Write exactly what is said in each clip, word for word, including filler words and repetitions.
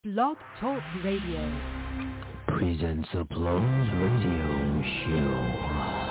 Blog Talk Radio presents Applause Radio Show.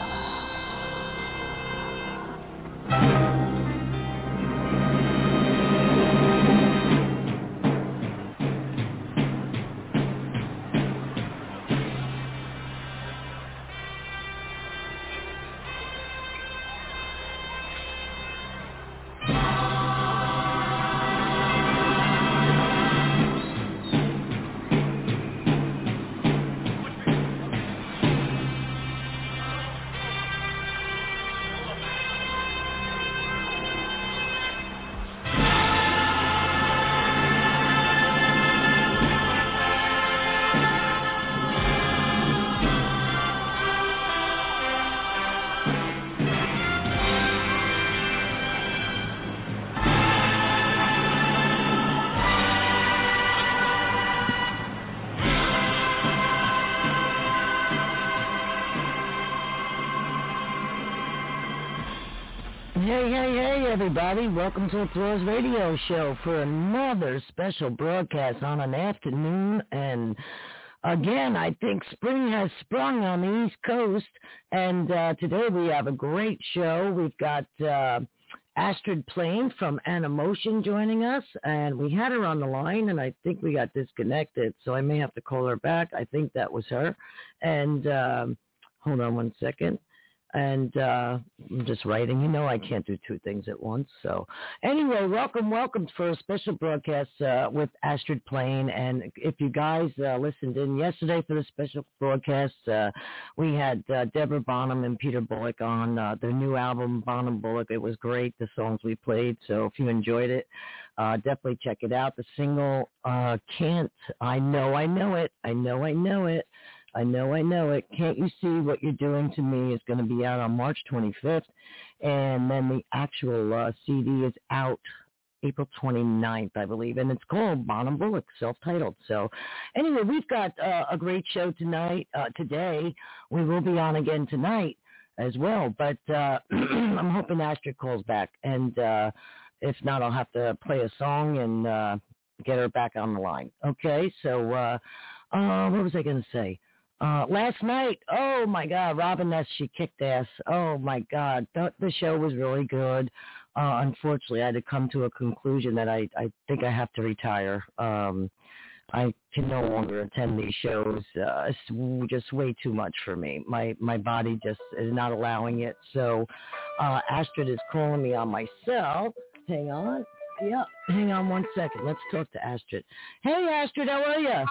Hey, hey, hey, everybody. Welcome to Applause Radio Show for another special broadcast on an afternoon. And again, I think spring has sprung on the East Coast. And uh, today we have a great show. We've got uh, Astrid Plain from Animotion joining us. And we had her on the line, and I think we got disconnected. So I may have to call her back. I think that was her. And um, hold on one second. And uh, I'm just writing. You know I can't do two things at once. So anyway, welcome, welcome for a special broadcast uh, with Astrid Plain. And if you guys uh, listened in yesterday for the special broadcast, uh, we had uh, Deborah Bonham and Peter Bullock on uh, their new album, Bonham Bullock. It was great, the songs we played. So if you enjoyed it, uh, definitely check it out. The single, uh, Can't, I Know I Know It, I Know I Know It. I know, I know it. Can't You See What You're Doing to Me is going to be out on March twenty-fifth. And then the actual uh, C D is out April twenty-ninth, I believe. And it's called Bonham Bullock, self-titled. So anyway, we've got uh, a great show tonight, uh, today. We will be on again tonight as well. But uh, I'm hoping Astrid calls back. And uh, if not, I'll have to play a song and uh, get her back on the line. Okay, so uh, uh, what was I going to say? Uh, last night, oh my God, Robin Ness, she kicked ass. Oh my God, the, the show was really good. Uh, unfortunately, I had to come to a conclusion that I, I think I have to retire. Um, I can no longer attend these shows. Uh, it's just way too much for me. My my body just is not allowing it. So uh, Astrid is calling me on my cell. Hang on. Yeah, hang on one second. Let's talk to Astrid. Hey, Astrid, how are you?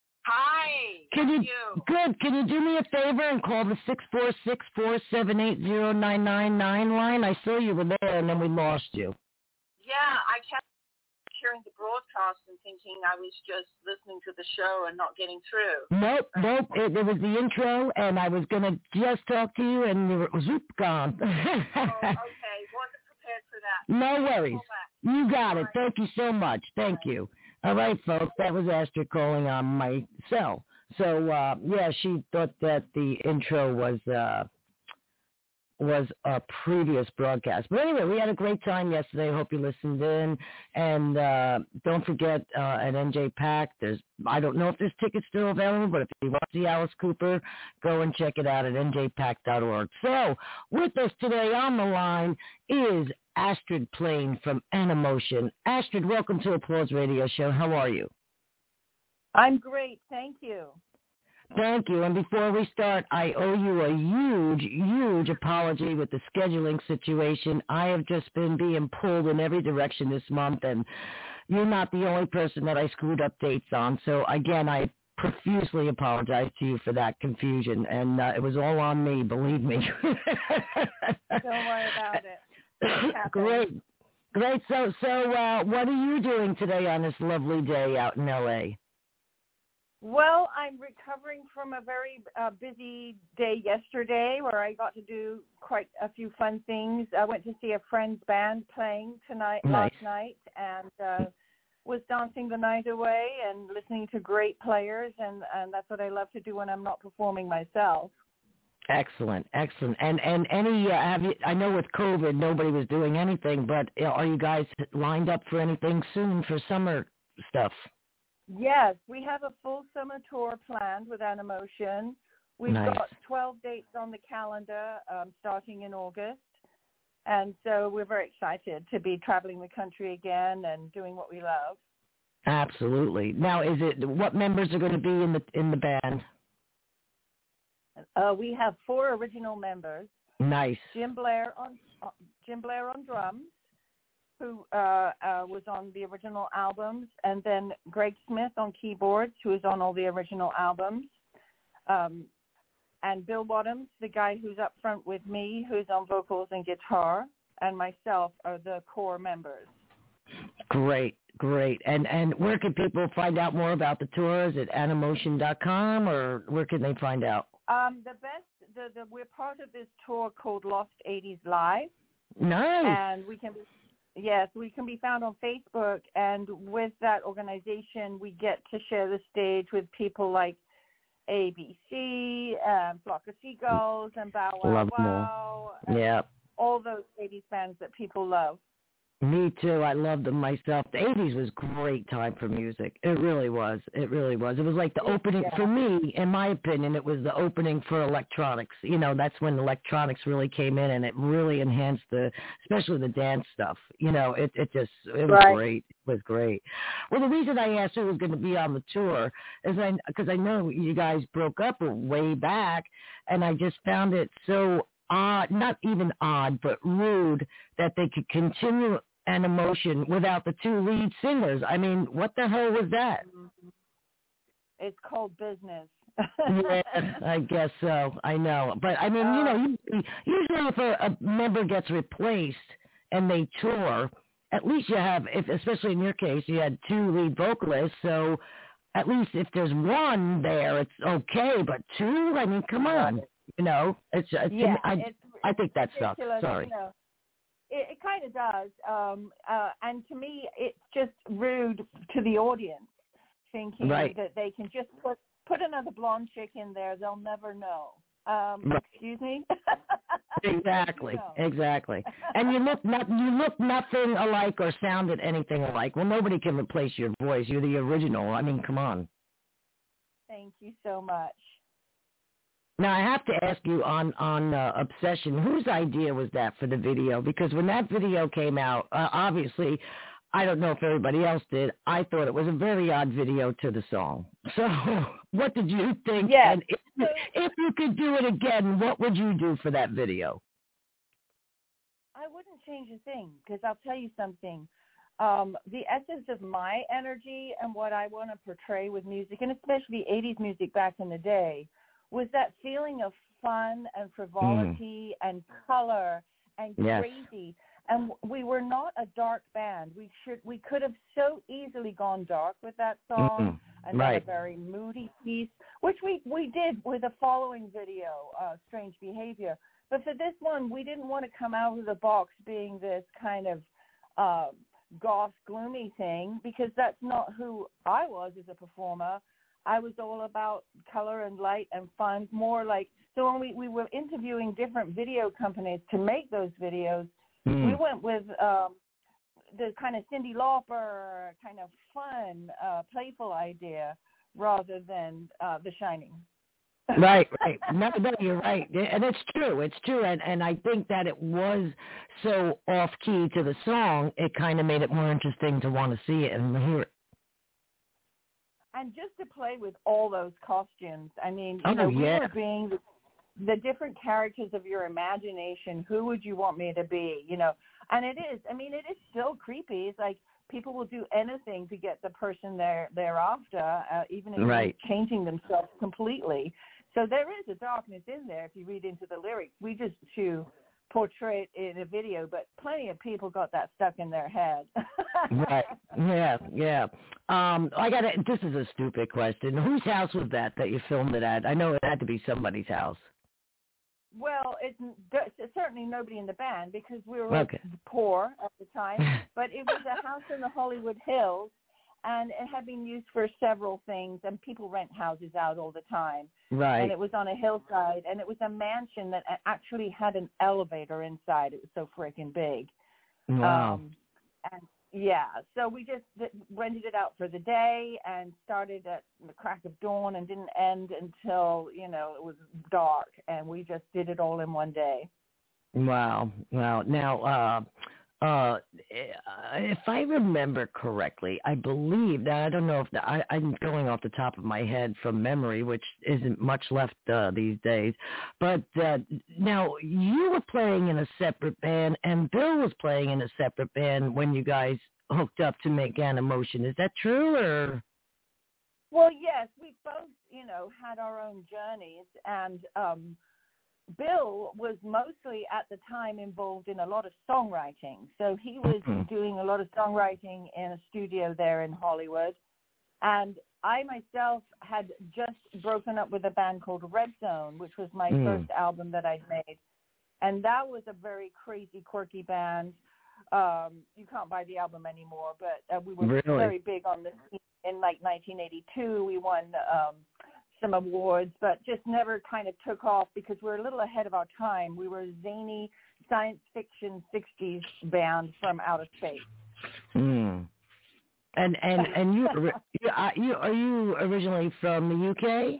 Hi. Can you, you good? Can you do me a favor and call the six four six four seven eight zero nine nine nine line? I saw you were there, and then we lost you. Yeah, I kept hearing the broadcast and thinking I was just listening to the show and not getting through. Nope, nope. It, it was the intro, and I was gonna just talk to you, and you were zoop gone. Oh, okay. Wasn't prepared for that. No worries. You got it. Right. Thank you so much. Thank you. All right, folks, that was Astrid calling on my cell. So, uh, yeah, she thought that the intro was uh, was a previous broadcast. But anyway, we had a great time yesterday. Hope you listened in. And uh, don't forget, uh, at N J Pack, there's, I don't know if there's tickets still available, but if you want to see Alice Cooper, go and check it out at N J pack dot org. So, with us today on the line is Astrid Plain from Animotion. Astrid, welcome to Applause Radio Show. How are you? I'm great. Thank you. Thank you. And before we start, I owe you a huge, huge apology with the scheduling situation. I have just been being pulled in every direction this month, and you're not the only person that I screwed up dates on. So, again, I profusely apologize to you for that confusion. And uh, it was all on me, believe me. Don't worry about it. Great. Great. So, so uh, what are you doing today on this lovely day out in L A? Well, I'm recovering from a very uh, busy day yesterday where I got to do quite a few fun things. I went to see a friend's band playing tonight, nice. last night, and uh, was dancing the night away and listening to great players, and, and that's what I love to do when I'm not performing myself. Excellent, excellent. And and any uh, have you? I know with COVID nobody was doing anything, but are you guys lined up for anything soon for summer stuff? Yes, we have a full summer tour planned with Animotion. We've Nice. got twelve dates on the calendar um, starting in August. And so we're very excited to be traveling the country again and doing what we love. Absolutely. Now, is it what members are going to be in the in the band? Uh, we have four original members. Nice. Jim Blair on uh, Jim Blair on drums, who uh, uh, was on the original albums, and then Greg Smith on keyboards, who is on all the original albums, um, and Bill Bottoms, the guy who's up front with me, who's on vocals and guitar, and myself are the core members. Great, great. And and where can people find out more about the tour? Is it animotion dot com, or where can they find out? Um, the best, the, the we're part of this tour called Lost eighties Live. Nice. And we can be, yes, we can be found on Facebook. And with that organization, we get to share the stage with people like A B C, um, Flock of Seagulls, and Bow Wow Love them all. Wow. and Yeah. All those eighties bands that people love. Me too. I loved them myself. The eighties was a great time for music. It really was. It really was. It was like the opening, Yeah. for me, in my opinion, it was the opening for electronics. You know, that's when electronics really came in, and it really enhanced the, especially the dance stuff. You know, it, it just, it was Right. great. It was great. Well, the reason I asked who was going to be on the tour is I, because I know you guys broke up way back, and I just found it so odd, not even odd, but rude that they could continue Animotion without the two lead singers. I mean, what the hell was that? It's called business. Yeah, I guess so. I know. But, I mean, you know, usually, usually if a, a member gets replaced and they tour, at least you have, if, especially in your case, you had two lead vocalists, so at least if there's one there, it's okay, but two? I mean, come on. You know, it's, it's yeah, I, it's I think that sucks. ridiculous, Sorry. You know. It, it kind of does. Um, uh, and to me, it's just rude to the audience, thinking Right. that they can just put, put another blonde chick in there. They'll never know. Um, Right. Excuse me? Exactly, No. exactly. And you look not, you look nothing alike or sounded anything alike. Well, nobody can replace your voice. You're the original. I mean, come on. Thank you so much. Now, I have to ask you on, on uh, Obsession, whose idea was that for the video? Because when that video came out, uh, obviously, I don't know if everybody else did, I thought it was a very odd video to the song. So what did you think? Yes. And if, if you could do it again, what would you do for that video? I wouldn't change a thing, because I'll tell you something. Um, the essence of my energy and what I want to portray with music, and especially eighties music back in the day, was that feeling of fun and frivolity mm. and color and yes. crazy. And we were not a dark band. We should we could have so easily gone dark with that song mm-hmm. and right. done a very moody piece, which we, we did with the following video, uh, Strange Behavior. But for this one, we didn't want to come out of the box being this kind of uh, goth, gloomy thing, because that's not who I was as a performer. I was all about color and light and fun, more like, so when we, we were interviewing different video companies to make those videos, mm. we went with um, the kind of Cyndi Lauper kind of fun, uh, playful idea rather than uh, The Shining. Right, right. No, no, you're right. And it's true. It's true. And, and I think that it was so off-key to the song, it kind of made it more interesting to want to see it and hear it. And just to play with all those costumes, I mean, you oh, know, we yeah. were being the, the different characters of your imagination. Who would you want me to be? You know, and it is. I mean, it is still creepy. It's like people will do anything to get the person they're they're after, uh, even if right. they're changing themselves completely. So there is a darkness in there if you read into the lyrics. We just to portray it in a video, but plenty of people got that stuck in their head. Right. Yeah, yeah. Um, I got it. This is a stupid question. Whose house was that that you filmed it at? I know it had to be somebody's house. Well, it's, it's certainly nobody in the band because we were okay. poor at the time, but it was a house in the Hollywood Hills, and it had been used for several things, and people rent houses out all the time. Right. And it was on a hillside, and it was a mansion that actually had an elevator inside. It was so freaking big. Wow. Um, and Yeah, so we just th- rented it out for the day and started at the crack of dawn and didn't end until, you know, it was dark, and we just did it all in one day. Wow. Wow. Now, uh, uh, if I remember correctly, I believe that, I don't know if the, I, I'm going off the top of my head from memory, which isn't much left uh, these days, but uh, now you were playing in a separate band and Bill was playing in a separate band when you guys hooked up to make Animotion. Is that true, or? Well, yes, we both, you know, had our own journeys, and um, Bill was mostly at the time involved in a lot of songwriting. So he was mm-hmm. doing a lot of songwriting in a studio there in Hollywood. And I myself had just broken up with a band called Red Zone, which was my mm. first album that I'd made. And that was a very crazy, quirky band. Um, you can't buy the album anymore, but uh, we were really? very big on the scene in like nineteen eighty-two. We won um, some awards, but just never kind of took off because we're a little ahead of our time. We were a zany science fiction sixties band from outer space. Hmm. And and and you, you, you are you originally from the U K?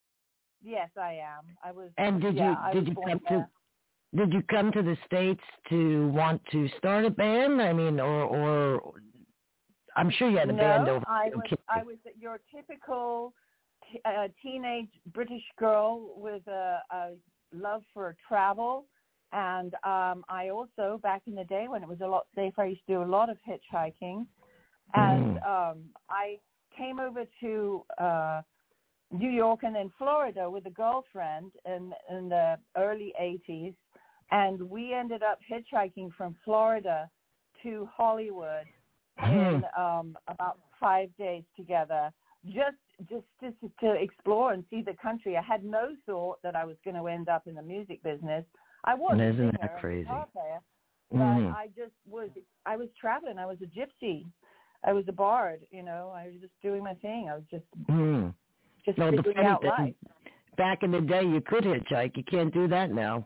Yes, I am. I was. And did yeah, you I did you born come there. to did you come to the States to want to start a band? I mean, or or I'm sure you had a no, band over. I was okay. I was your typical t- uh, teenage British girl with a, a love for travel, and um, I also back in the day when it was a lot safer, I used to do a lot of hitchhiking. And mm. um, I came over to uh, New York and then Florida with a girlfriend in, in the early eighties. And we ended up hitchhiking from Florida to Hollywood in um, about five days together, just, just just to explore and see the country. I had no thought that I was going to end up in the music business. I was and a isn't singer that crazy? and guitar player, mm. but I just was, I was traveling. I was a gypsy. I was a bard, you know. I was just doing my thing. I was just mm. just no, figuring out thing, life. Back in the day, you could hitchhike. You can't do that now.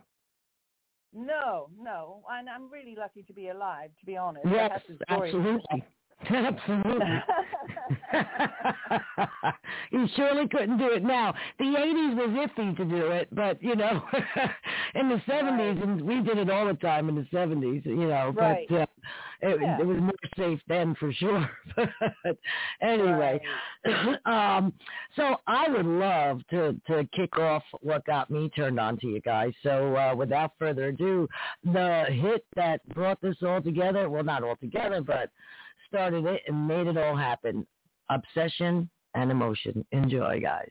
No, no. And I'm really lucky to be alive, to be honest. Yes, absolutely. Absolutely. You surely couldn't do it now. The eighties was iffy to do it, but, you know, in the seventies, right. and we did it all the time in the seventies, you know, right. but uh, it, yeah. it was more safe then for sure. But anyway, right. um, so I would love to, to kick off what got me turned on to you guys. So uh, without further ado, the hit that brought this all together, well, not all together, but started it and made it all happen. Obsession and Emotion. Enjoy, guys.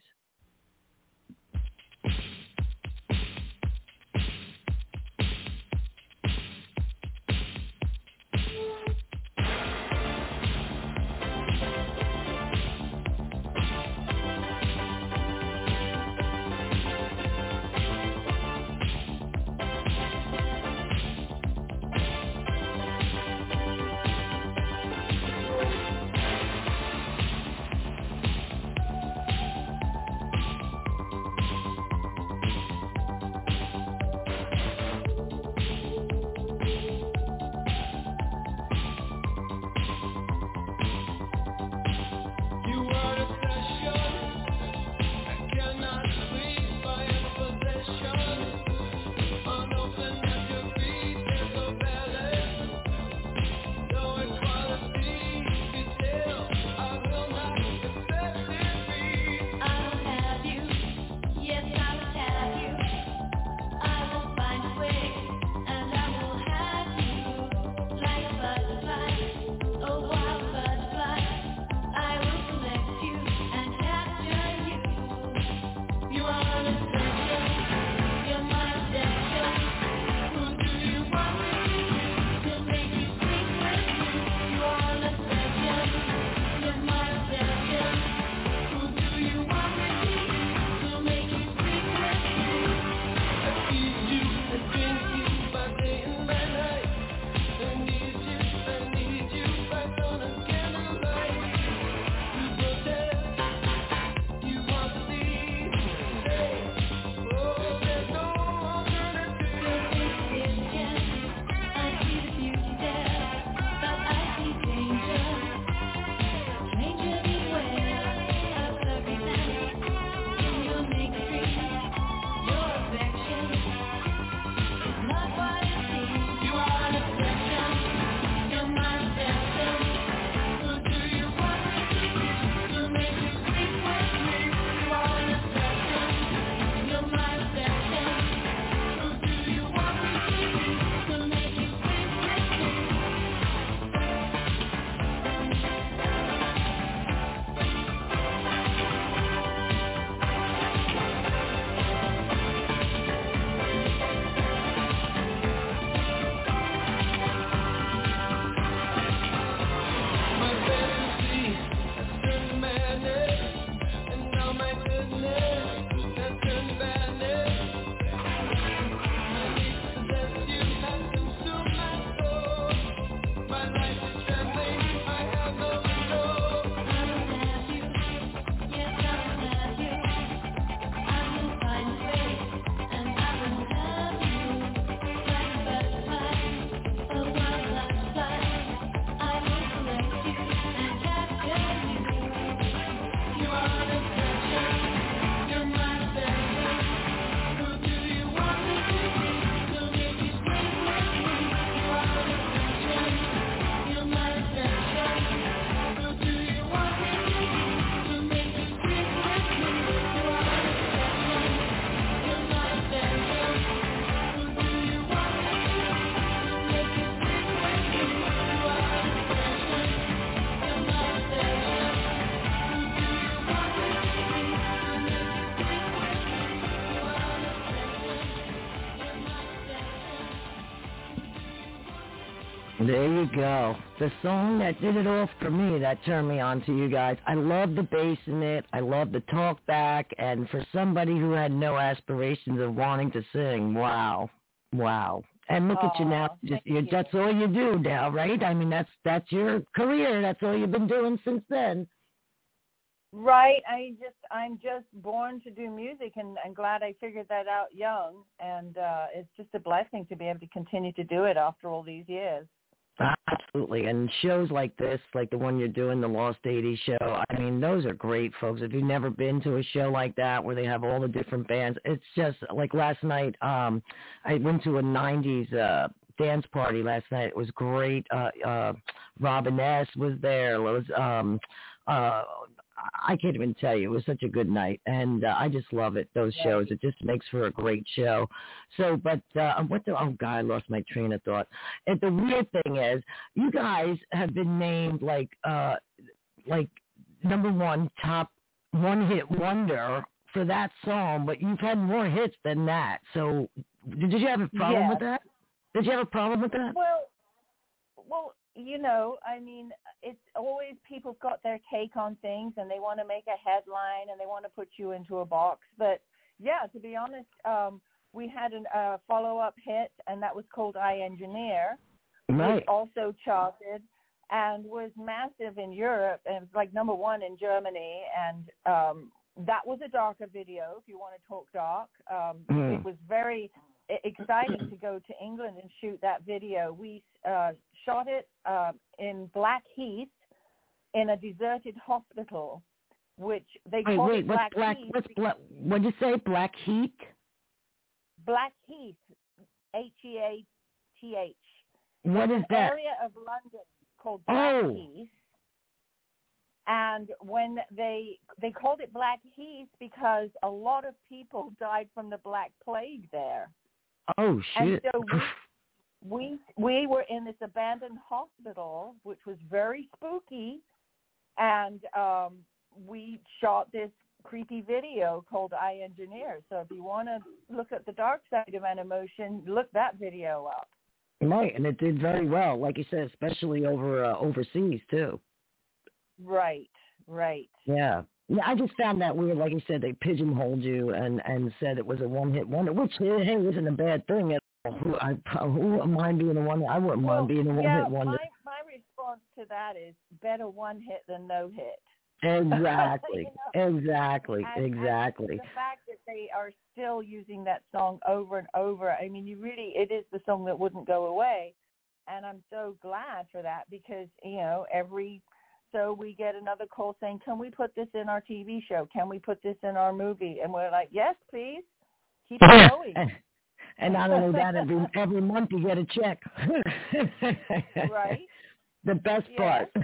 There you go. The song that did it all for me, that turned me on to you guys. I love the bass in it. I love the talk back. And for somebody who had no aspirations of wanting to sing, wow. Wow. And look Aww, at you now. Just you. That's all you do now, right? I mean, that's that's your career. That's all you've been doing since then. Right. I just, I'm just born to do music, and I'm glad I figured that out young. And uh, it's just a blessing to be able to continue to do it after all these years. Absolutely. And shows like this, like the one you're doing, the Lost eighties show, I mean, those are great, folks. If you've never been to a show like that where they have all the different bands, it's just like last night, um, I went to a nineties uh, dance party last night. It was great. Uh, uh, Robin S. was there. It was, um, uh, I can't even tell you. It was such a good night, and uh, I just love it, those Right. shows. It just makes for a great show. So, but uh, what the, oh, God, I lost my train of thought. And the weird thing is, you guys have been named, like, uh, like number one top one-hit wonder for that song, but you've had more hits than that. So did you have a problem Yes. with that? Did you have a problem with that? Well, well, you know, I mean, it's always people got their take on things, and they want to make a headline, and they want to put you into a box. But yeah, to be honest, um, we had a uh, follow-up hit, and that was called I Engineer, Right. which also charted and was massive in Europe, and it was like number one in Germany. And um, that was a darker video, if you want to talk dark. Um, Mm. It was very exciting to go to England and shoot that video. We uh, shot it uh, in Blackheath in a deserted hospital, which they Wait, called wait, it what's black, Blackheath. what's black, what'd you say, Black Heat? Blackheath, H E A T H. What is An that? area of London called Oh. Blackheath. And when they they called it Blackheath because a lot of people died from the Black Plague there. Oh, shit. And so we, we we were in this abandoned hospital, which was very spooky, and um, we shot this creepy video called I Engineer. So if you want to look at the dark side of Animotion, look that video up. Right, and it did very well, like you said, especially over uh, overseas, too. Right, right. Yeah. Yeah, I just found that weird. Like you said, they pigeonholed you and, and said it was a one-hit wonder, which, hey, isn't a bad thing at all. Who, I, who wouldn't mind being a one? I wouldn't Well, mind being a one-hit yeah, wonder. my, my response to that is better one hit than no hit. Exactly, You know? exactly, And, exactly. and the fact that they are still using that song over and over, I mean, you really, it is the song that wouldn't go away. And I'm so glad for that because, you know, every, so we get another call saying, can we put this in our T V show? Can we put this in our movie? And we're like, yes, please. Keep it going. And not only that, every, every month you get a check. Right. The best Yes. part.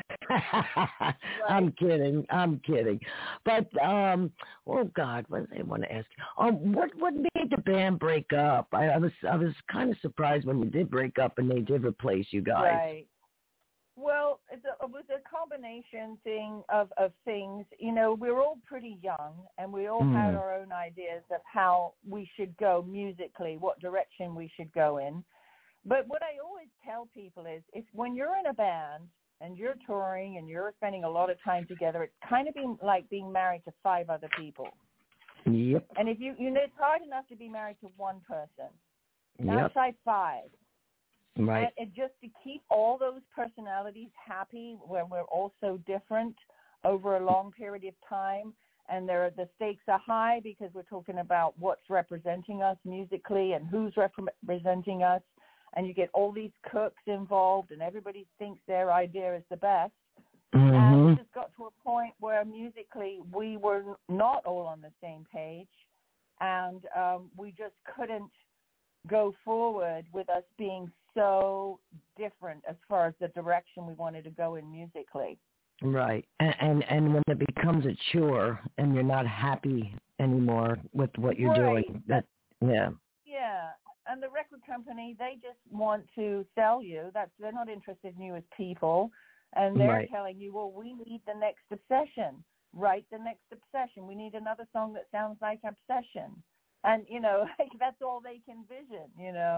I'm kidding. I'm kidding. But um, oh God, what did I want to ask? Um, what what made the band break up? I, I was I was kind of surprised when you did break up and they did replace you guys. Right. Well, it's a, it was a combination thing of, of things. You know, we were all pretty young, and we all Mm. had our own ideas of how we should go musically, what direction we should go in. But what I always tell people is, if when you're in a band and you're touring and you're spending a lot of time together, it's kind of being like being married to five other people. Yep. And if you, you know, it's hard enough to be married to one person. Now Yep. try five. Right. And, and just to keep all those personalities happy when we're all so different over a long period of time, and there are, the stakes are high because we're talking about what's representing us musically and who's representing us, and you get all these cooks involved, and everybody thinks their idea is the best. Mm-hmm. And it just got to a point where musically we were not all on the same page, and um, we just couldn't go forward with us being so different as far as the direction we wanted to go in musically. Right. And, and and when it becomes a chore and you're not happy anymore with what you're Right. doing, that yeah. Yeah. And the record company, they just want to sell you. That's they're not interested in you as people. And they're Right. telling you, well, we need the next Obsession. Write the next Obsession. We need another song that sounds like Obsession. And, you know, like, that's all they can vision, you know.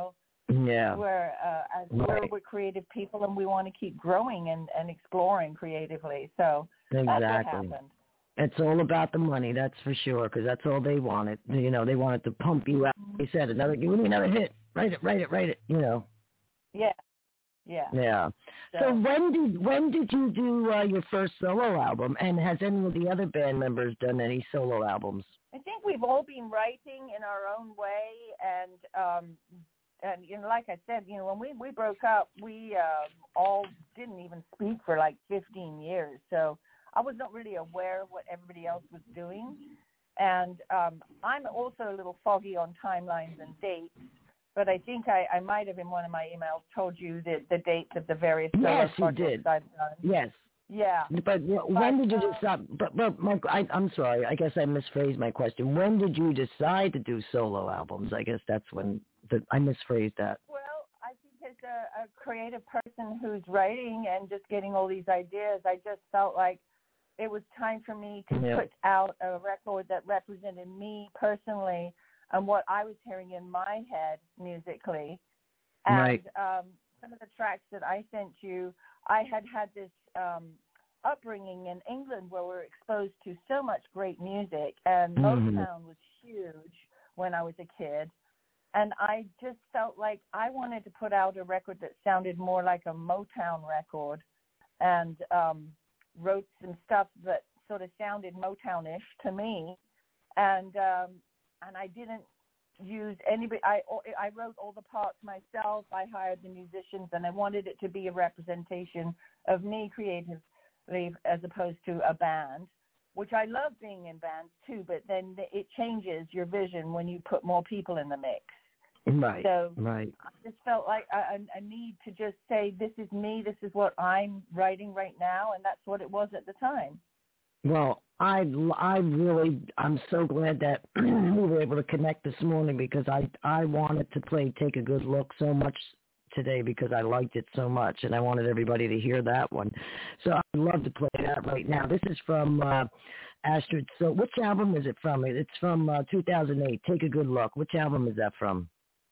Yeah. We're, uh, as right. we're, we're creative people, and we want to keep growing and, and exploring creatively. So exactly. that's what happened. It's all about the money, that's for sure, because that's all they wanted. You know, they wanted to pump you out. They said, another, give me another hit. Write it, write it, write it, you know. Yeah, yeah. Yeah. So, So when did when did you do uh, your first solo album, and has any of the other band members done any solo albums? I think we've all been writing in our own way, and um, and you know, like I said, you know, when we, we broke up, we uh, all didn't even speak for like fifteen years. So I was not really aware of what everybody else was doing. And um, I'm also a little foggy on timelines and dates, but I think I, I might have in one of my emails told you the, the dates of the various solo yes, projects you did. I've done. Yes. Yeah. But when but, did you uh, decide? But, but my, I, I'm sorry, I guess I misphrased my question. When did you decide to do solo albums? I guess that's when the, I misphrased that. Well, I think as a, a creative person who's writing and just getting all these ideas, I just felt like it was time for me to yeah. put out a record that represented me personally and what I was hearing in my head musically. And right. um, some of the tracks that I sent you, I had had this um, upbringing in England where we were exposed to so much great music, and mm-hmm. Motown was huge when I was a kid. And I just felt like I wanted to put out a record that sounded more like a Motown record, and um, wrote some stuff that sort of sounded Motown-ish to me. And um, and I didn't use anybody. I I wrote all the parts myself. I hired the musicians, and I wanted it to be a representation of me creatively as opposed to a band, which I love being in bands too, but then it changes your vision when you put more people in the mix. Right, so right. I just felt like I, I need to just say, this is me, this is what I'm writing right now, and that's what it was at the time. Well, I, I really, I'm so glad that we were able to connect this morning, because I, I wanted to play Take a Good Look so much today because I liked it so much, and I wanted everybody to hear that one. So I'd love to play that right now. This is from uh, Astrid. So which album is it from? It's from uh, two thousand eight, Take a Good Look. Which album is that from?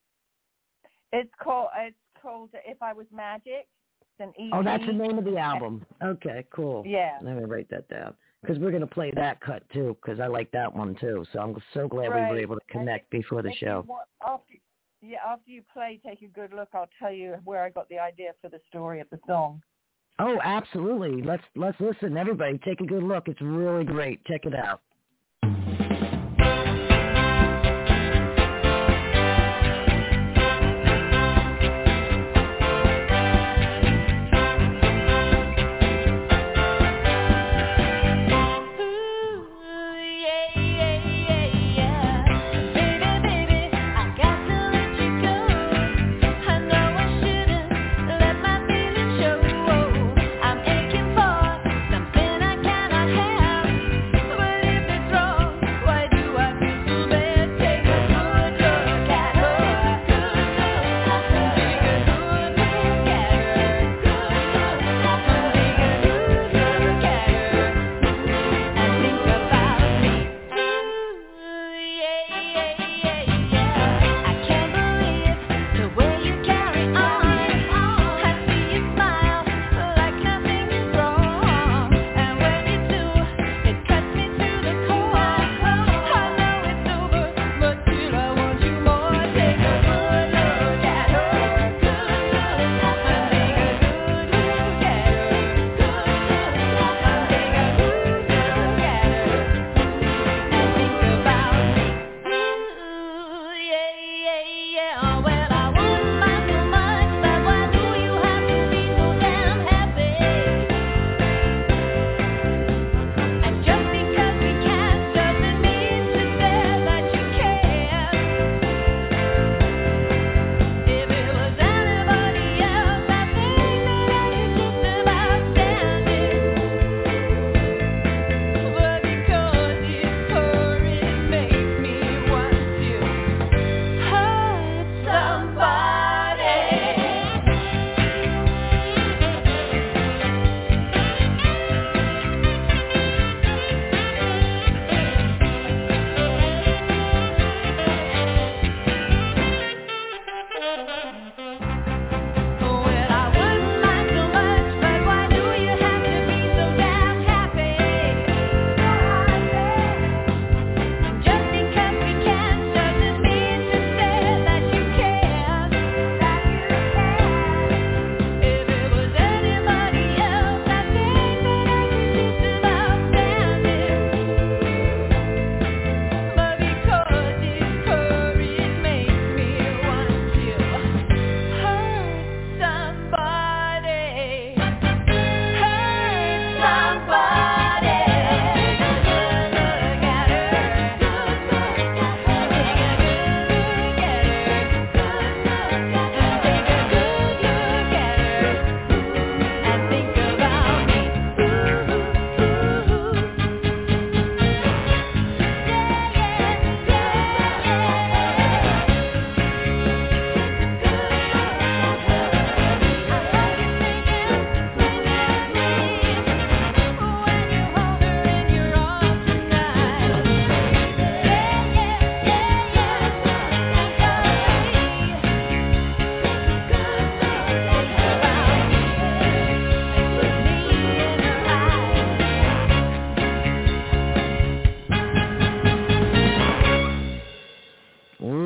It's called, it's called If I Was Magic. It's an E P. Oh, that's the name of the album. Okay, cool. Yeah. Let me write that down, because we're going to play that cut, too, because I like that one, too. So I'm so glad right. we were able to connect think, before the show. Want, after, yeah, after you play Take a Good Look, I'll tell you where I got the idea for the story of the song. Oh, absolutely. Let's let's listen. Everybody, take a good look. It's really great. Check it out. But if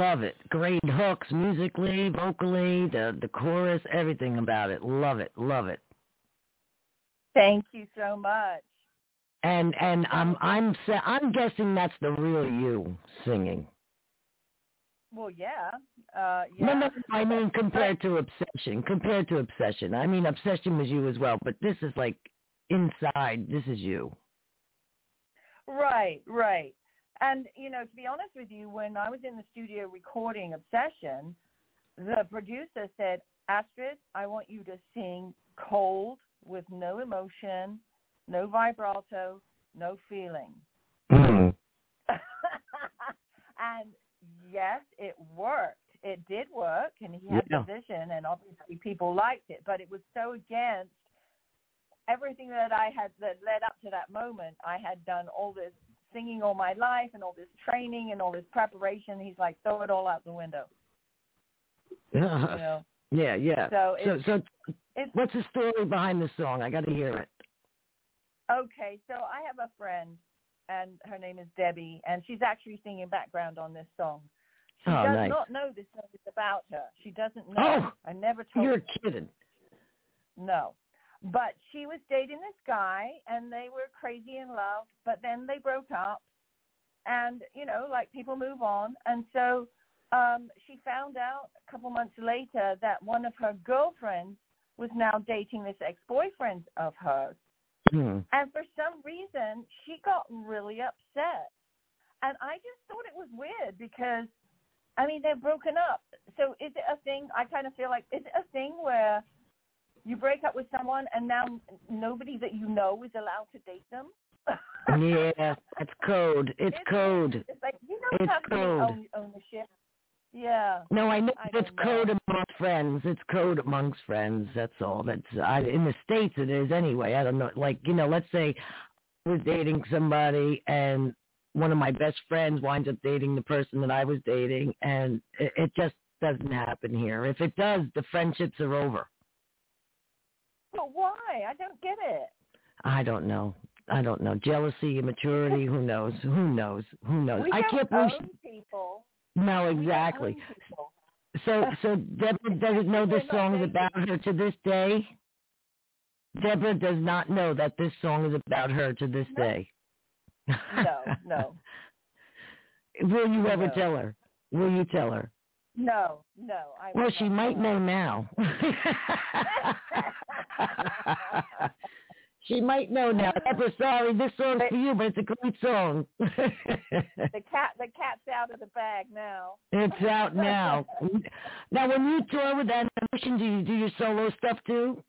love it. Great hooks musically, vocally, the the chorus, everything about it. Love it, love it. Thank you so much. And and I'm I'm I'm guessing that's the real you singing. Well, yeah, uh, yeah. No, no, I mean compared to Obsession, compared to Obsession. I mean Obsession was you as well, but this is like inside. This is you. Right, right. And, you know, to be honest with you, when I was in the studio recording Obsession, the producer said, Astrid, I want you to sing cold with no emotion, no vibrato, no feeling. Mm-hmm. And yes, it worked. It did work, and he had yeah. the vision, and obviously people liked it, but it was so against everything that I had that led up to that moment. I had done all this singing all my life and all this training and all this preparation. He's like, throw it all out the window. Yeah, you know? yeah, yeah. So, so, it's, so it's, what's the story behind the song? I got to hear it. Okay, so I have a friend, and her name is Debbie, and she's actually singing background on this song. She oh, does nice. not know this song is about her. She doesn't know. Oh, I never told you're her. kidding. No. But she was dating this guy, and they were crazy in love, but then they broke up. And, you know, like people move on. And so um, she found out a couple months later that one of her girlfriends was now dating this ex-boyfriend of hers. Hmm. And for some reason, she got really upset. And I just thought it was weird because, I mean, they're broken up. So is it a thing, I kind of feel like, is it a thing where you break up with someone and now nobody that you know is allowed to date them? Yeah, it's code. It's, it's code. It's like, you don't it's have code. any own, ownership. Yeah. No, I know I it's know. code amongst friends. It's code amongst friends. That's all. That's I, in the States it is anyway. I don't know. Like, you know, let's say I was dating somebody and one of my best friends winds up dating the person that I was dating, and it, it just doesn't happen here. If it does, the friendships are over. But why? I don't get it. I don't know. I don't know. Jealousy, immaturity, who knows? Who knows? Who knows? We I don't can't own believe people. No, We don't exactly. own people. So so Deborah doesn't know this We're not song is dating. about her to this day? Deborah does not know that this song is about her to this No. day. No, no. Will you ever No. tell her? Will you tell her? No, no. I Well, will she not might tell know her. now. She might know now. Deborah, sorry, this song's for you, but it's a great song. The cat, the cat's out of the bag now. It's out now. Now, when you tour with Animation, do you do your solo stuff too?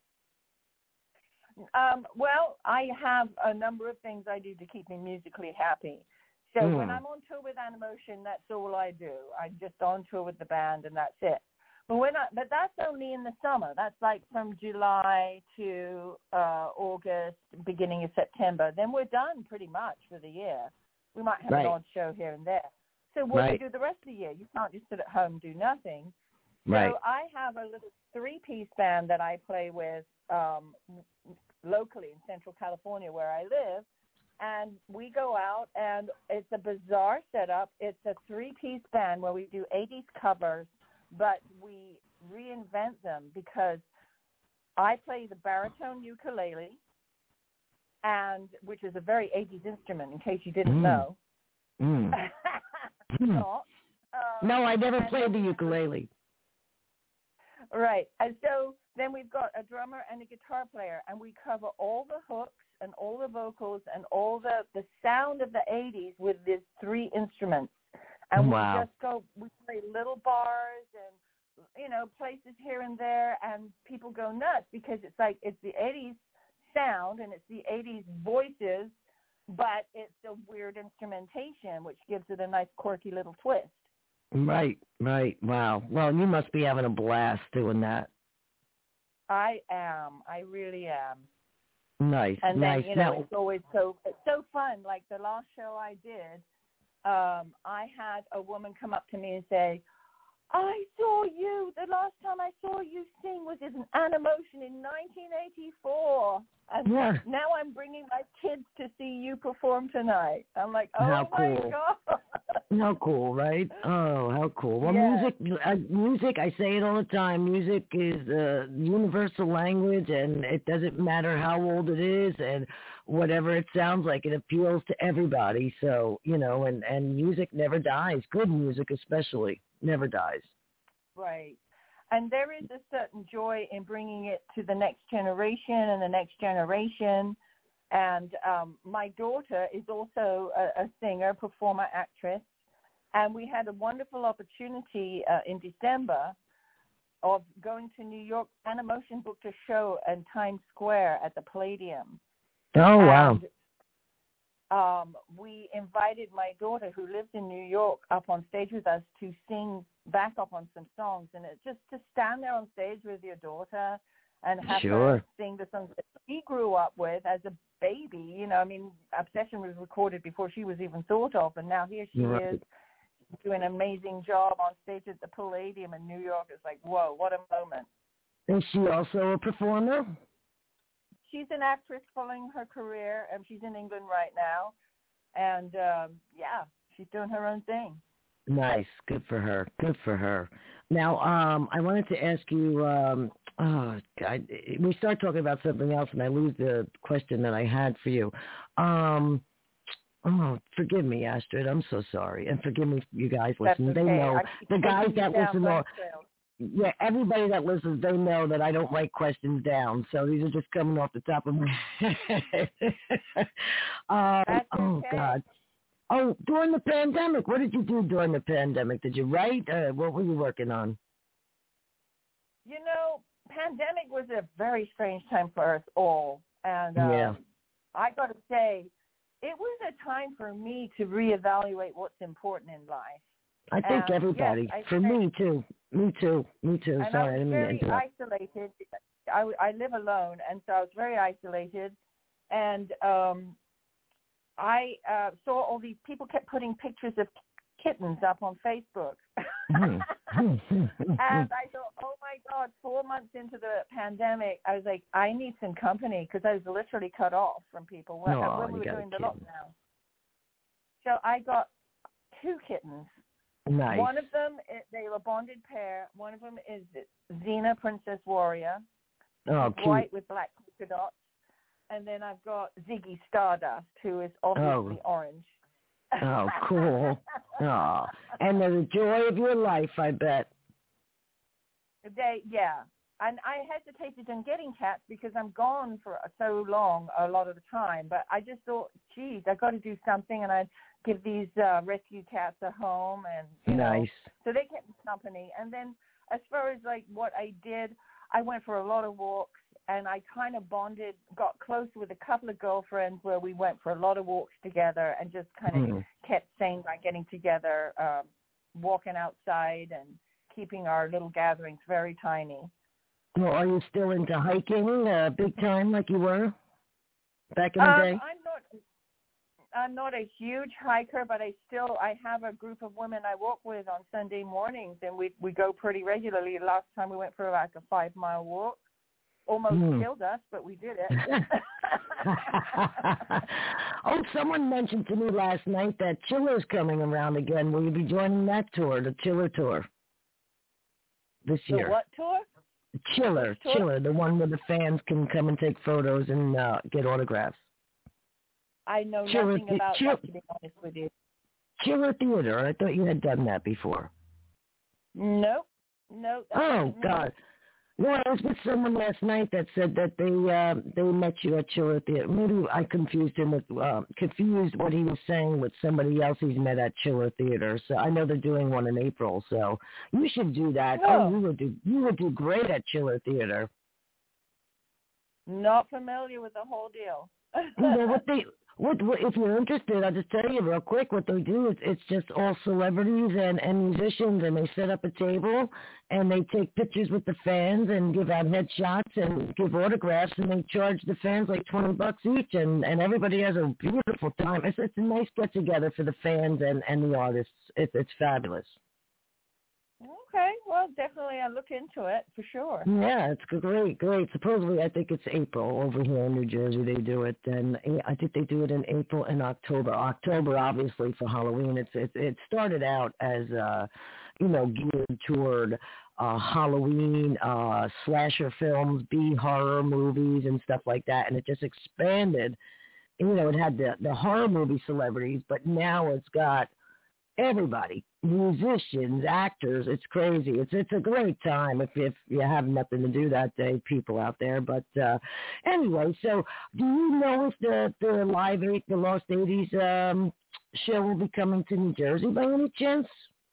Um, well, I have a number of things I do to keep me musically happy. So Mm. when I'm on tour with Animotion, that's all I do. I'm just on tour with the band, and that's it. But when I, but that's only in the summer. That's like from July to uh, August, beginning of September. Then we're done pretty much for the year. We might have Right. an odd show here and there. So what Right. do you do the rest of the year? You can't just sit at home and do nothing. Right. So I have a little three-piece band that I play with um, locally in Central California where I live. And we go out, and it's a bizarre setup. It's a three-piece band where we do eighties covers, but we reinvent them because I play the baritone ukulele, and which is a very eighties instrument, in case you didn't Mm. know. Mm. Not. Um, No, I never and played the then- ukulele. Right. And so then we've got a drummer and a guitar player, and we cover all the hooks and all the vocals and all the, the sound of the eighties with these three instruments. And Wow. we just go, we play little bars and, you know, places here and there, and people go nuts because it's like it's the eighties sound and it's the eighties voices, but it's a weird instrumentation, which gives it a nice quirky little twist. Right, right. Wow. Well, you must be having a blast doing that. I am. I really am. Nice, And nice. then, you know, Now, it's always so it's so fun. Like the last show I did, um, I had a woman come up to me and say, I saw you, the last time I saw you sing was in Animotion in nineteen eighty-four. And Yeah. now I'm bringing my kids to see you perform tonight. I'm like, oh, How my cool. God. How cool, right? Oh, how cool. Well, Yeah. music, uh, music, I say it all the time, music is a universal language, and it doesn't matter how old it is and whatever it sounds like. It appeals to everybody. So, you know, and, and music never dies. Good music especially never dies. Right. And there is a certain joy in bringing it to the next generation and the next generation. And um, my daughter is also a, a singer, performer, actress. And we had a wonderful opportunity uh, in December of going to New York. Anna Motion booked a show in Times Square at the Palladium. Oh, wow. And, um, we invited my daughter, who lives in New York, up on stage with us to sing back up on some songs. And it just to stand there on stage with your daughter and have Sure. her sing the songs that she grew up with as a baby. You know, I mean, Obsession was recorded before she was even thought of, and now here she Right. is doing an amazing job on stage at the Palladium in New York. It's like, whoa, what a moment. Is she also a performer? She's an actress following her career, and she's in England right now. And, um, yeah, she's doing her own thing. Nice. Good for her. Good for her. Now, um, I wanted to ask you, um, oh, God, we start talking about something else, and I lose the question that I had for you. Um, oh, forgive me, Astrid. I'm so sorry. And forgive me, you guys listening. That's okay. They know. I keep The guys taking you that down listen, black all, trails. yeah, everybody that listens, they know that I don't write questions down. So these are just coming off the top of my head. um, That's oh, okay. God. Oh, during the pandemic, what did you do during the pandemic? Did you write? Uh, what were you working on? You know, pandemic was a very strange time for us all. And um, Yeah. I got to say, it was a time for me to reevaluate what's important in life. I think Um, everybody. yes, I For think- me, too. Me, too. Me, too. And Sorry, I I was didn't mean to very interrupt. isolated. I, I live alone, and so I was very isolated. And um, I uh, saw all these people kept putting pictures of kittens up on Facebook. And I thought, oh, my God, four months into the pandemic, I was like, I need some company because I was literally cut off from people when, Oh, when we you were got a doing the kitten. lockdown. So I got two kittens. Nice. One of them, they were a bonded pair. One of them is Xena, Princess Warrior. Oh, She's cute. white with black polka dots. And then I've got Ziggy Stardust, who is obviously Oh. orange. Oh, cool. Oh, and they're the joy of your life, I bet. They, yeah. And I hesitated in getting cats because I'm gone for so long a lot of the time. But I just thought, geez, I got to do something, and I'd give these uh, rescue cats a home. And you Nice. know, so they kept me company. And then as far as like what I did, I went for a lot of walks, and I kind of bonded, got close with a couple of girlfriends where we went for a lot of walks together and just kind of Mm. kept sane by getting together, um, walking outside and keeping our little gatherings very tiny. Well, are you still into hiking uh, big time like you were back in the Um, day? I'm not. I'm not a huge hiker, but I still I have a group of women I walk with on Sunday mornings, and we we go pretty regularly. Last time we went for like a five mile walk, almost Hmm. killed us, but we did it. Oh, someone mentioned to me last night that Chiller's coming around again. Will you be joining that tour, the Chiller tour, this The year? what tour? Chiller, Which tour? Chiller, the one where the fans can come and take photos and uh, get autographs. I know Chiller nothing the- about Chill- that, to be honest with you. Chiller Theater. I thought you had done that before. Nope. Nope. that Oh, wasn't me. God. No, I was with someone last night that said that they uh, they met you at Chiller Theater. Maybe I confused him with uh, confused what he was saying with somebody else he's met at Chiller Theater. So I know they're doing one in April. So you should do that. Oh. Oh, you would do you would do great at Chiller Theater. Not familiar with the whole deal. You know what they what, what if you're interested, I'll just tell you real quick what they do. It's, it's just all celebrities and, and musicians, and they set up a table and they take pictures with the fans and give out headshots and give autographs, and they charge the fans like twenty bucks each, and, and everybody has a beautiful time. It's it's a nice get together for the fans and, and the artists. It's it's fabulous. Okay, well, definitely I'll look into it for sure. Yeah, it's great, great. Supposedly, I think it's April over here in New Jersey. They do it, and I think they do it in April and October. October, obviously, for Halloween. It's it, it started out as, uh, you know, geared toward uh, Halloween, uh, slasher films, B horror movies, and stuff like that, and it just expanded. You know, it had the the horror movie celebrities, but now it's got everybody, musicians, actors. It's crazy. It's it's a great time if if you have nothing to do that day, people out there. But uh, anyway, so do you know if the the Live Eight, the Lost eighties um, show will be coming to New Jersey by any chance?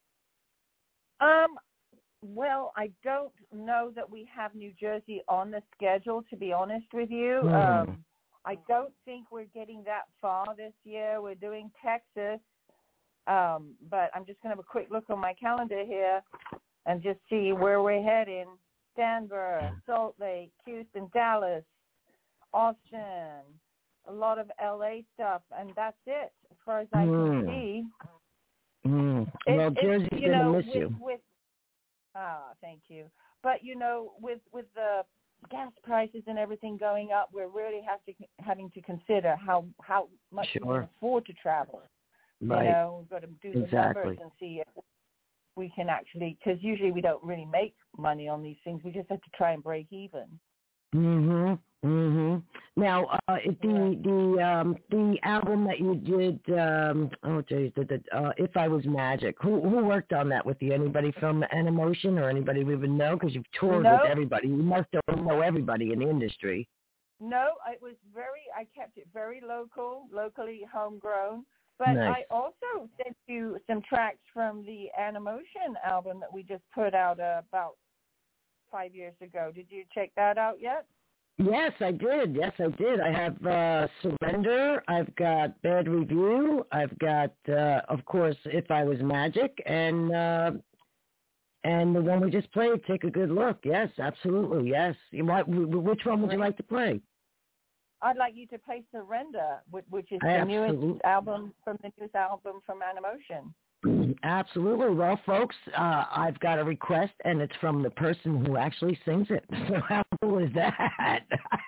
Um. Well, I don't know that we have New Jersey on the schedule, to be honest with you. Mm. Um, I don't think we're getting that far this year. We're doing Texas. Um, but I'm just going to have a quick look on my calendar here and just see where we're heading. Denver, Salt Lake, Houston, Dallas, Austin, a lot of L A stuff, and that's it as far as I mm. can see. Mm. Well, it, Jersey's going to miss with, you. With, ah, thank you. But, you know, with, with the gas prices and everything going up, we're really have to, having to consider how, how much sure. we can afford to travel. Right. You know, we've got to do the exactly. numbers and see if we can actually, because usually we don't really make money on these things. We just have to try and break even. Mhm. Mhm. Now, uh, the the um, the album that you did, um, oh geez, the, the, uh, If I Was Magic. Who who worked on that with you? Anybody from Animotion or anybody we would know? Because you've toured nope. with everybody. You must know everybody in the industry. No, it was very. I kept it very local, locally homegrown. But nice. I also sent you some tracks from the Animotion album that we just put out uh, about five years ago. Did you check that out yet? Yes, I did. Yes, I did. I have uh, Surrender. I've got Bad Review. I've got, uh, of course, If I Was Magic, and uh, and the one we just played, Take a Good Look. Yes, absolutely. Yes. You might, which one would you like to play? I'd like you to play Surrender, which is the Absolutely. newest album from the newest album from Animotion. Absolutely. Well, folks, uh, I've got a request, and it's from the person who actually sings it. So how cool is that?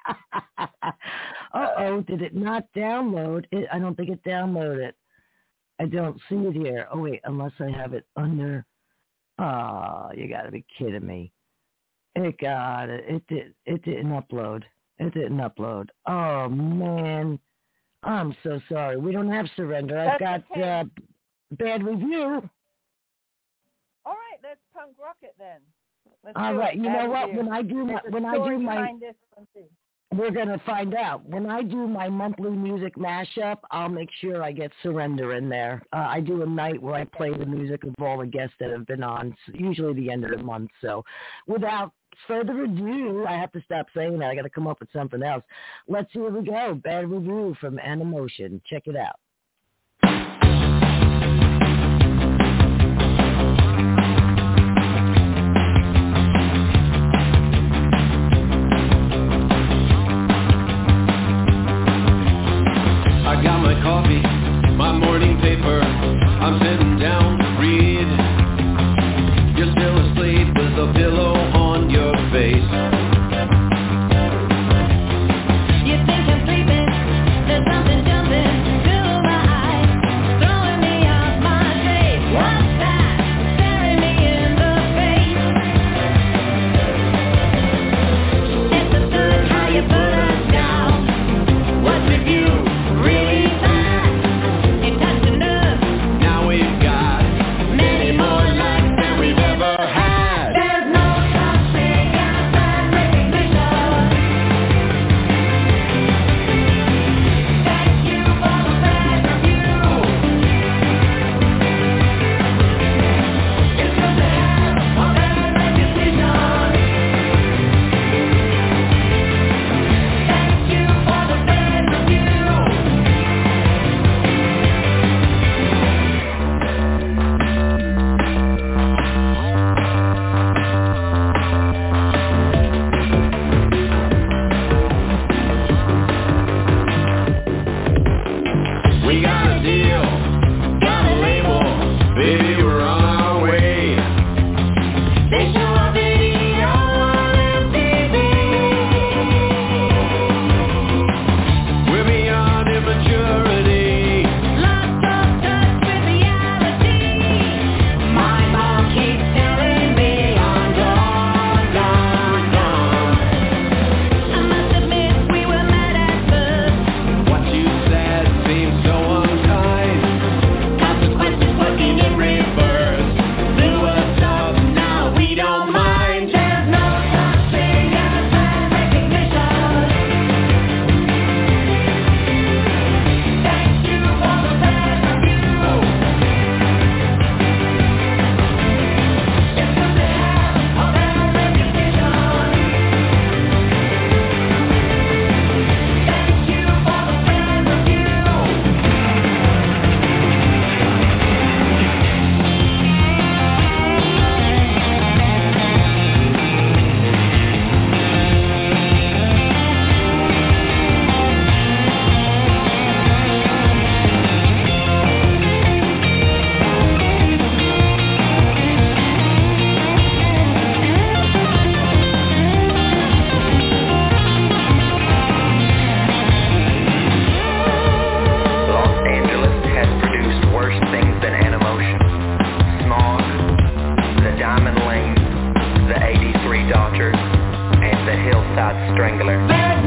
Uh-oh, did it not download? It, I don't think it downloaded. I don't see it here. Oh, wait, unless I have it under. Oh, you got to be kidding me. It got it. It, did, it didn't upload. It didn't upload. Oh, man. I'm so sorry. We don't have Surrender. I've That's got okay. uh, Bad Review. All right, let's punk rock it then. Let's All right. You know what? When I do my, when I do my, we're gonna find out. When I do my monthly music mashup, I'll make sure I get Surrender in there. Uh, I do a night where I play the music of all the guests that have been on, usually the end of the month. So, without further ado, I have to stop saying that. I got to come up with something else. Let's see where we go. Bad Review from Animotion. Check it out. I got my coffee, my morning paper. I'm sitting down to read. You're still asleep with a pillow on your face. You think I'm sleeping? There's something jumping through my God's Strangler.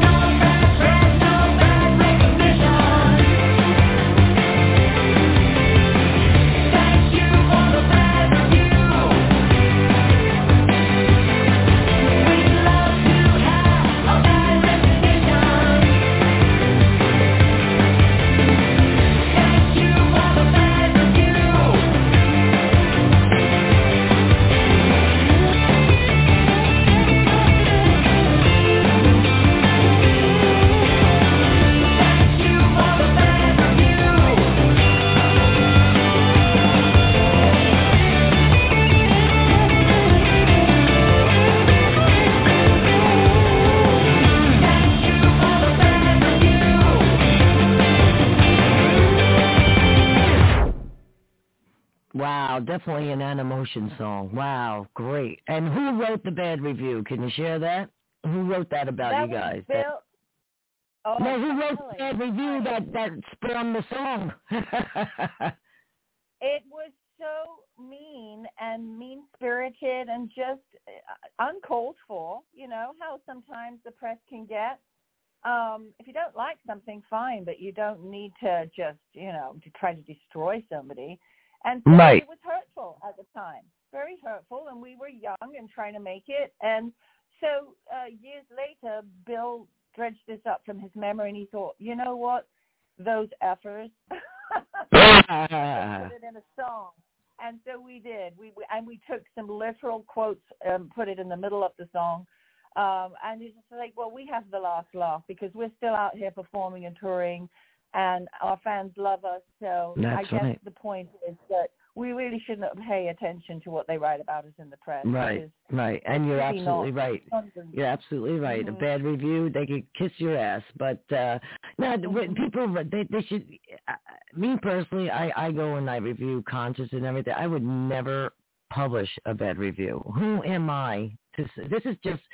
Wow, definitely an Animotion song. Wow, great. And who wrote the bad review? Can you share that? Who wrote that about that you guys? Bill. That... Oh, no, who wrote really? the bad review that, that spawned the song? It was so mean and mean-spirited and just uncalled for. You know how sometimes the press can get. Um, if you don't like something, fine, but you don't need to just, you know, to try to destroy somebody. And so right. It was hurtful at the time, very hurtful, and we were young and trying to make it. And so uh, years later, Bill dredged this up from his memory, and he thought, you know what, those effers, let's put it in a song. And so we did. We, we and we took some literal quotes, um, put it in the middle of the song. Um, and it's just like, well, we have the last laugh because we're still out here performing and touring, and our fans love us. So That's I guess right. the point is that we really shouldn't pay attention to what they write about us in the press. Right, right. And you're really absolutely not. right. You're absolutely right. Mm-hmm. A bad review, they could kiss your ass. But uh, no, Mm-hmm. people, they, they should, uh, me personally, I, I go and I review concerts and everything. I would never publish a bad review. Who am I to say? This is just,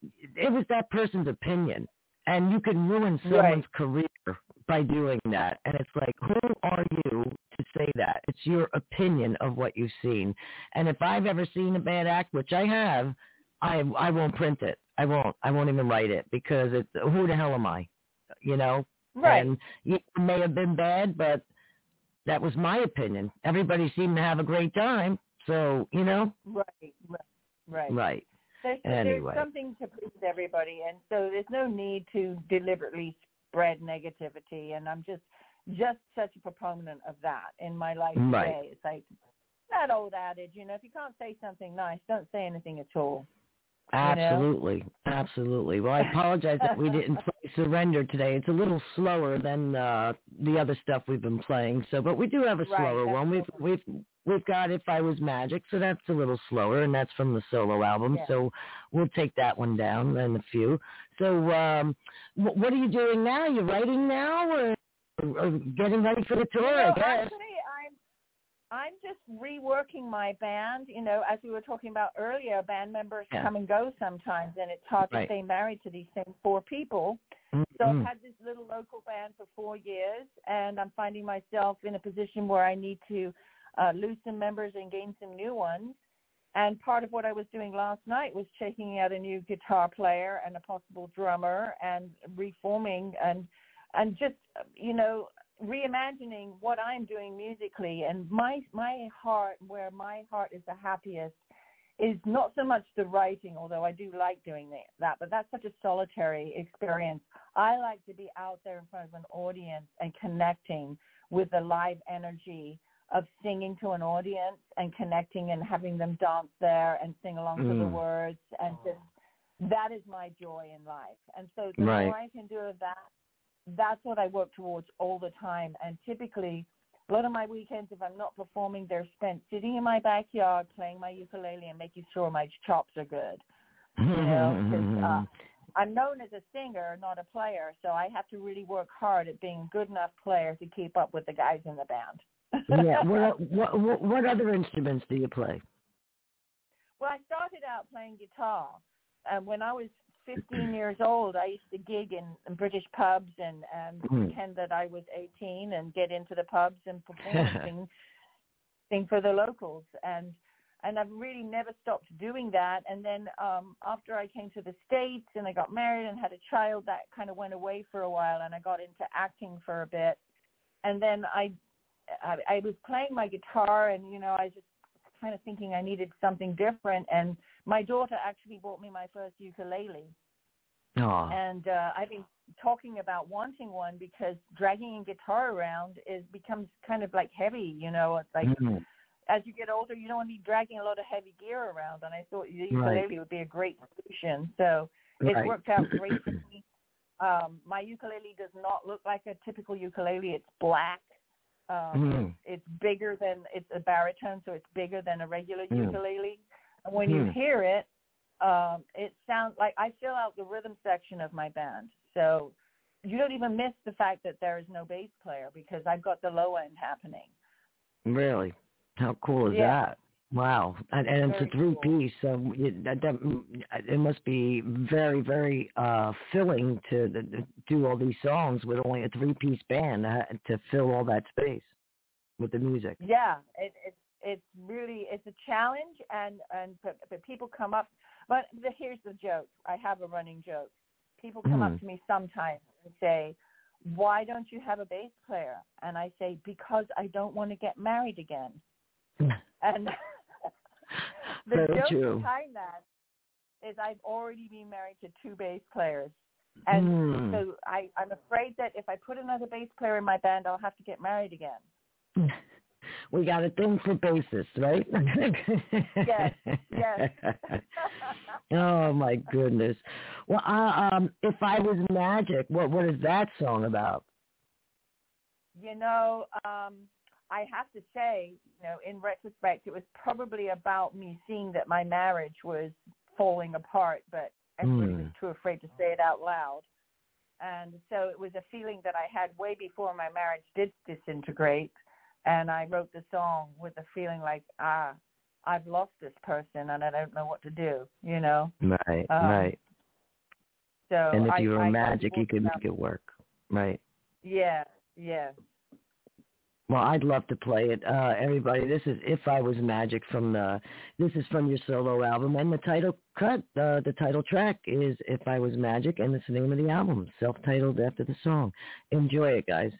it was that person's opinion. And you can ruin someone's Right. career by doing that. And it's like, who are you to say that? It's your opinion of what you've seen. And if I've ever seen a bad act, which I have, I I won't print it. I won't. I won't even write it because it's, who the hell am I? You know? Right. And it may have been bad, but that was my opinion. Everybody seemed to have a great time. So, you know? Right, right, right. Right. There's, Anyway. there's something to please everybody, and so there's no need to deliberately spread negativity. And I'm just just such a proponent of that in my life Right. today. It's like that old adage, you know, if you can't say something nice, don't say anything at all. Absolutely, you know? Absolutely. Well, I apologize that we didn't play Surrender today. It's a little slower than uh, the other stuff we've been playing. So, but we do have a Right, slower one. We've we've we've got If I Was Magic, so that's a little slower, and that's from the solo album. Yeah. So we'll take that one down and a few. So, um, w- what are you doing now? You writing now, or, or getting ready for the tour? You know, I guess. actually, I'm I'm just reworking my band. You know, as we were talking about earlier, band members Yeah. come and go sometimes, and it's hard Right. to stay married to these same four people. Mm-hmm. So I've had this little local band for four years, and I'm finding myself in a position where I need to uh, lose some members and gain some new ones. And part of what I was doing last night was checking out a new guitar player and a possible drummer and reforming and and just, you know, reimagining what I'm doing musically. And my my heart, where my heart is the happiest, is not so much the writing, although I do like doing that, but that's such a solitary experience. I like to be out there in front of an audience and connecting with the live energy of singing to an audience and connecting and having them dance there and sing along Mm. to the words. And just, that is my joy in life. And so the Right. more I can do of that, that's what I work towards all the time. And typically, a lot of my weekends, if I'm not performing, they're spent sitting in my backyard playing my ukulele and making sure my chops are good. You know, 'cause, uh, I'm known as a singer, not a player, so I have to really work hard at being a good enough player to keep up with the guys in the band. Yeah. What, what what what other instruments do you play? Well, I started out playing guitar. And when I was fifteen years old, I used to gig in, in British pubs and, and Mm. pretend that I was eighteen and get into the pubs and perform and sing, sing for the locals. And and I've really never stopped doing that. And then um, after I came to the States and I got married and had a child, that kind of went away for a while, and I got into acting for a bit. And then I, I, I was playing my guitar, and, you know, I was just kind of thinking I needed something different. And my daughter actually bought me my first ukulele. Aww. And uh, I've been talking about wanting one because dragging a guitar around is becomes kind of like heavy, you know. It's like mm-hmm. as you get older, you don't want to be dragging a lot of heavy gear around. And I thought the ukulele right. would be a great solution. So it's right. worked out great for me. Um, my ukulele does not look like a typical ukulele. It's black. Um, mm. It's bigger than, it's a baritone, so it's bigger than a regular mm. ukulele. And when mm. you hear it, Um, it sounds like I fill out the rhythm section of my band. So you don't even miss the fact that there is no bass player because I've got the low end happening. Really? How cool is yeah. that? Wow. And, and it's a three-piece, cool. so it, that, that, it must be very, very uh, filling to, to do all these songs with only a three-piece band uh, to fill all that space with the music. Yeah, it, it's it's really, it's a challenge, and, and but, but people come up. But the, here's the joke. I have a running joke. People come mm. up to me sometimes and say, why don't you have a bass player? And I say, because I don't want to get married again. And the Very joke true. behind that is I've already been married to two bass players. And mm. so I, I'm afraid that if I put another bass player in my band, I'll have to get married again. We got a thing for bassists, right? Yes, yes. Oh, my goodness. Well, uh, um, If I Was Magic, what what is that song about? You know, um, I have to say, you know, in retrospect, it was probably about me seeing that my marriage was falling apart, but everybody mm. was too afraid to say it out loud. And so it was a feeling that I had way before my marriage did disintegrate. And I wrote the song with a feeling like, ah, I've lost this person and I don't know what to do, you know? Right, um, right. So and if I, you were I magic, you could make it work, right? Yeah, yeah. Well, I'd love to play it. Uh, everybody, this is If I Was Magic from the, this is from your solo album. And the title cut, uh, the title track is If I Was Magic, and it's the name of the album, self-titled after the song. Enjoy it, guys.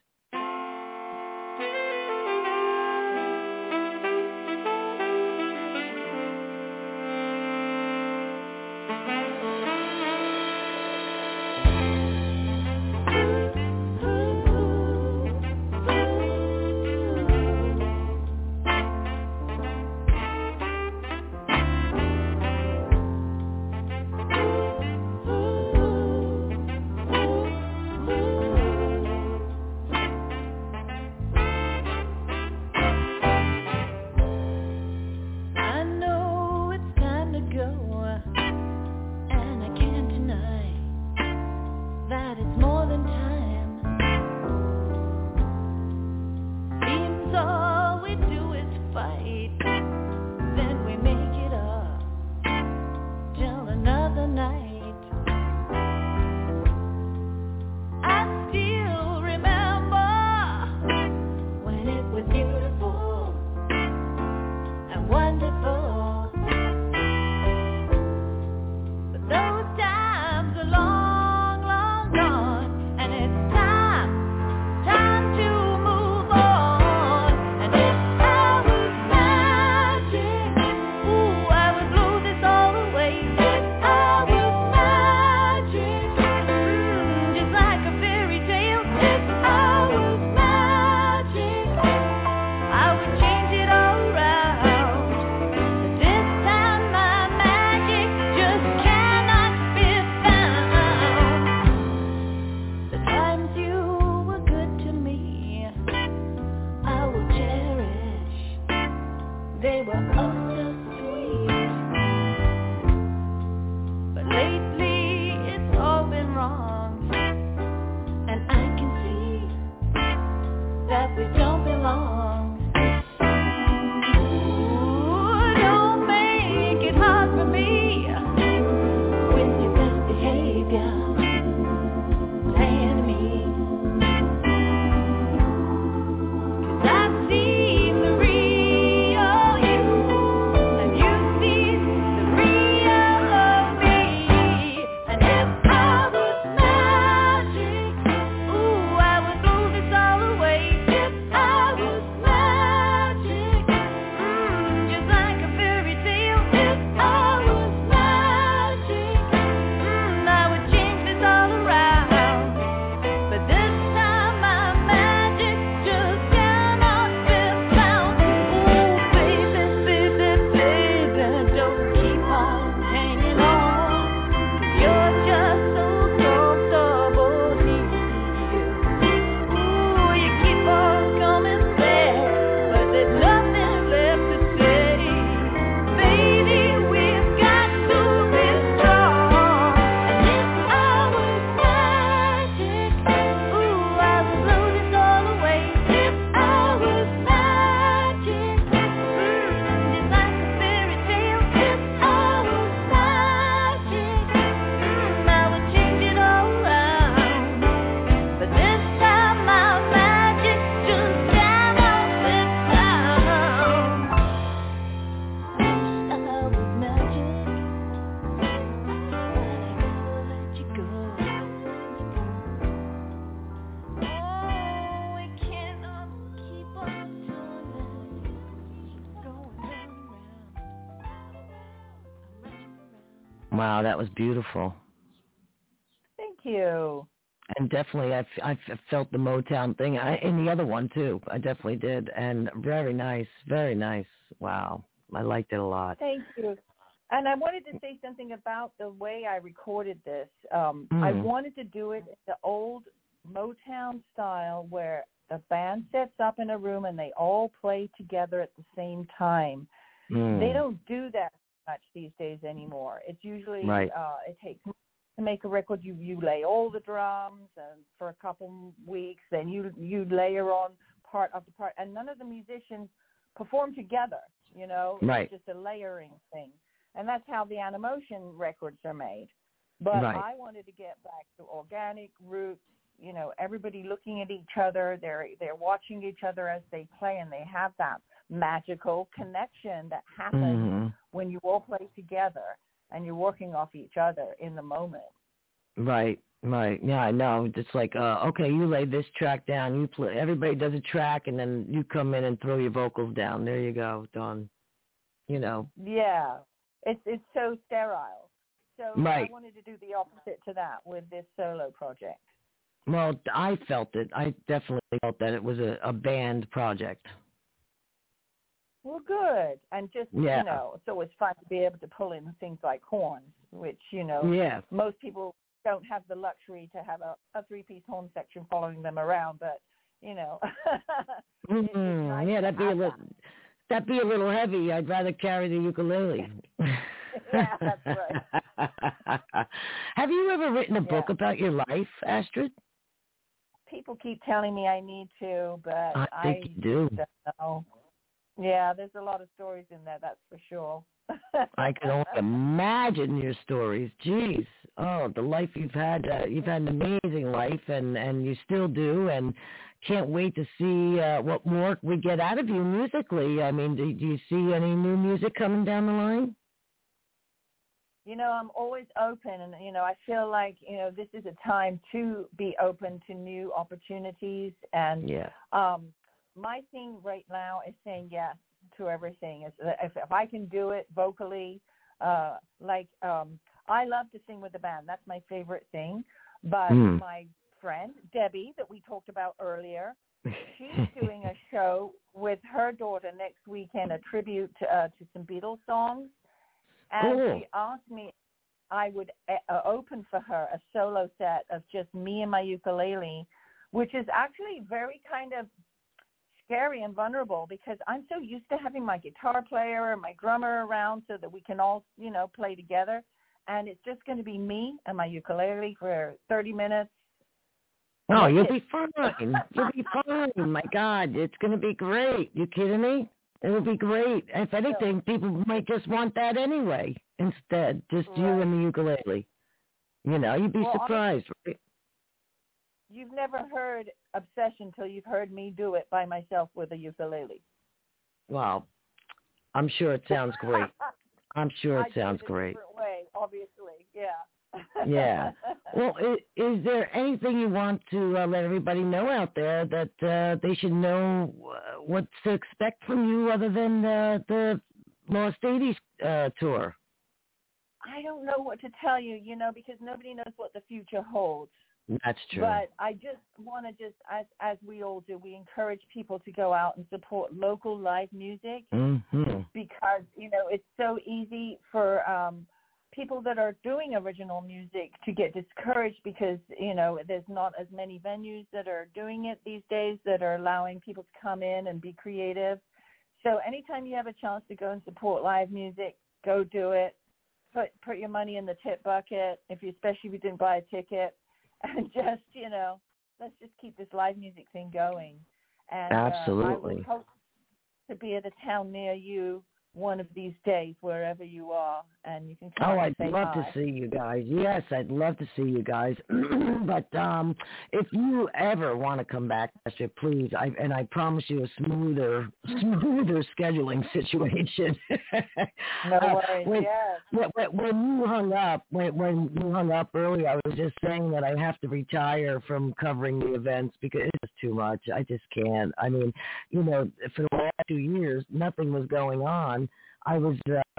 You Wow, that was beautiful. Thank you. And definitely, I, I felt the Motown thing I, in the other one, too. I definitely did. And very nice, very nice. Wow. I liked it a lot. Thank you. And I wanted to say something about the way I recorded this. Um, mm. I wanted to do it in the old Motown style where the band sets up in a room and they all play together at the same time. Mm. They don't do that much these days anymore. It's usually, right. uh, it takes to make a record, you, you lay all the drums and for a couple weeks, then you you layer on part after part, and none of the musicians perform together, you know, right. It's just a layering thing. And that's how the Animotion records are made. But right. I wanted to get back to organic roots, you know, everybody looking at each other, they're they're watching each other as they play, and they have that magical connection that happens mm-hmm. when you all play together and you're working off each other in the moment. Right, right. Yeah, I know. It's like, uh, okay, you lay this track down, you play, everybody does a track, and then you come in and throw your vocals down. There you go, done. You know. Yeah, it's it's so sterile. So right. I wanted to do the opposite to that with this solo project. Well, I felt it. I definitely felt that it was a, a band project. Well, good. And just, yeah. you know, it's always fun to be able to pull in things like horns, which, you know, yeah. most people don't have the luxury to have a, a three-piece horn section following them around, but, you know. mm-hmm. it's nice yeah, that'd be, a little, that. that'd be a little heavy. I'd rather carry the ukulele. yeah, that's right. Have you ever written a book yeah. about your life, Astrid? People keep telling me I need to, but I, I think you do. don't know. Yeah, there's a lot of stories in there, that's for sure. I can only imagine your stories. Jeez. Oh, the life you've had. Uh, you've had an amazing life, and, and you still do, and can't wait to see uh, what more we get out of you musically. I mean, do, do you see any new music coming down the line? You know, I'm always open, and, you know, I feel like, you know, this is a time to be open to new opportunities, and yeah. um, my thing right now is saying yes to everything. Is if, if I can do it vocally, uh, like um, I love to sing with the band. That's my favorite thing. But mm. my friend, Debbie, that we talked about earlier, she's doing a show with her daughter next weekend, a tribute to, uh, to some Beatles songs. And cool. she asked me if I would uh, open for her a solo set of just me and my ukulele, which is actually very kind of scary and vulnerable because I'm so used to having my guitar player and my drummer around so that we can all, you know, play together. And it's just going to be me and my ukulele for thirty minutes. Oh, you'll be fine. You'll be fine. My God, it's going to be great. You kidding me? It'll be great. If anything, people might just want that anyway instead, just right. you and the ukulele. You know, you'd be well, surprised, right? You've never heard Obsession till you've heard me do it by myself with a ukulele. Well, I'm sure it sounds great. I'm sure it I sounds do it great. A different way, obviously, yeah. yeah. Well, is, is there anything you want to uh, let everybody know out there that uh, they should know uh, what to expect from you other than uh, the Lost eighties uh, tour? I don't know what to tell you, you know, because nobody knows what the future holds. That's true. But I just want to just, as as we all do, we encourage people to go out and support local live music mm-hmm. because, you know, it's so easy for um, people that are doing original music to get discouraged because, you know, there's not as many venues that are doing it these days that are allowing people to come in and be creative. So anytime you have a chance to go and support live music, go do it. Put put your money in the tip bucket, if you, especially if you didn't buy a ticket. And just, you know, let's just keep this live music thing going. And absolutely. Uh, I would hope to be at a town near you one of these days, wherever you are, and you can come Oh, and I'd say love hi. to see you guys. Yes, I'd love to see you guys. But um, if you ever want to come back, Esther, please, I, and I promise you a smoother, smoother scheduling situation. No uh, worries, when, yes. when, when you hung up, when, when you hung up earlier, I was just saying that I have to retire from covering the events because it's too much. I just can't. I mean, you know, for the last two years, nothing was going on. I was uh,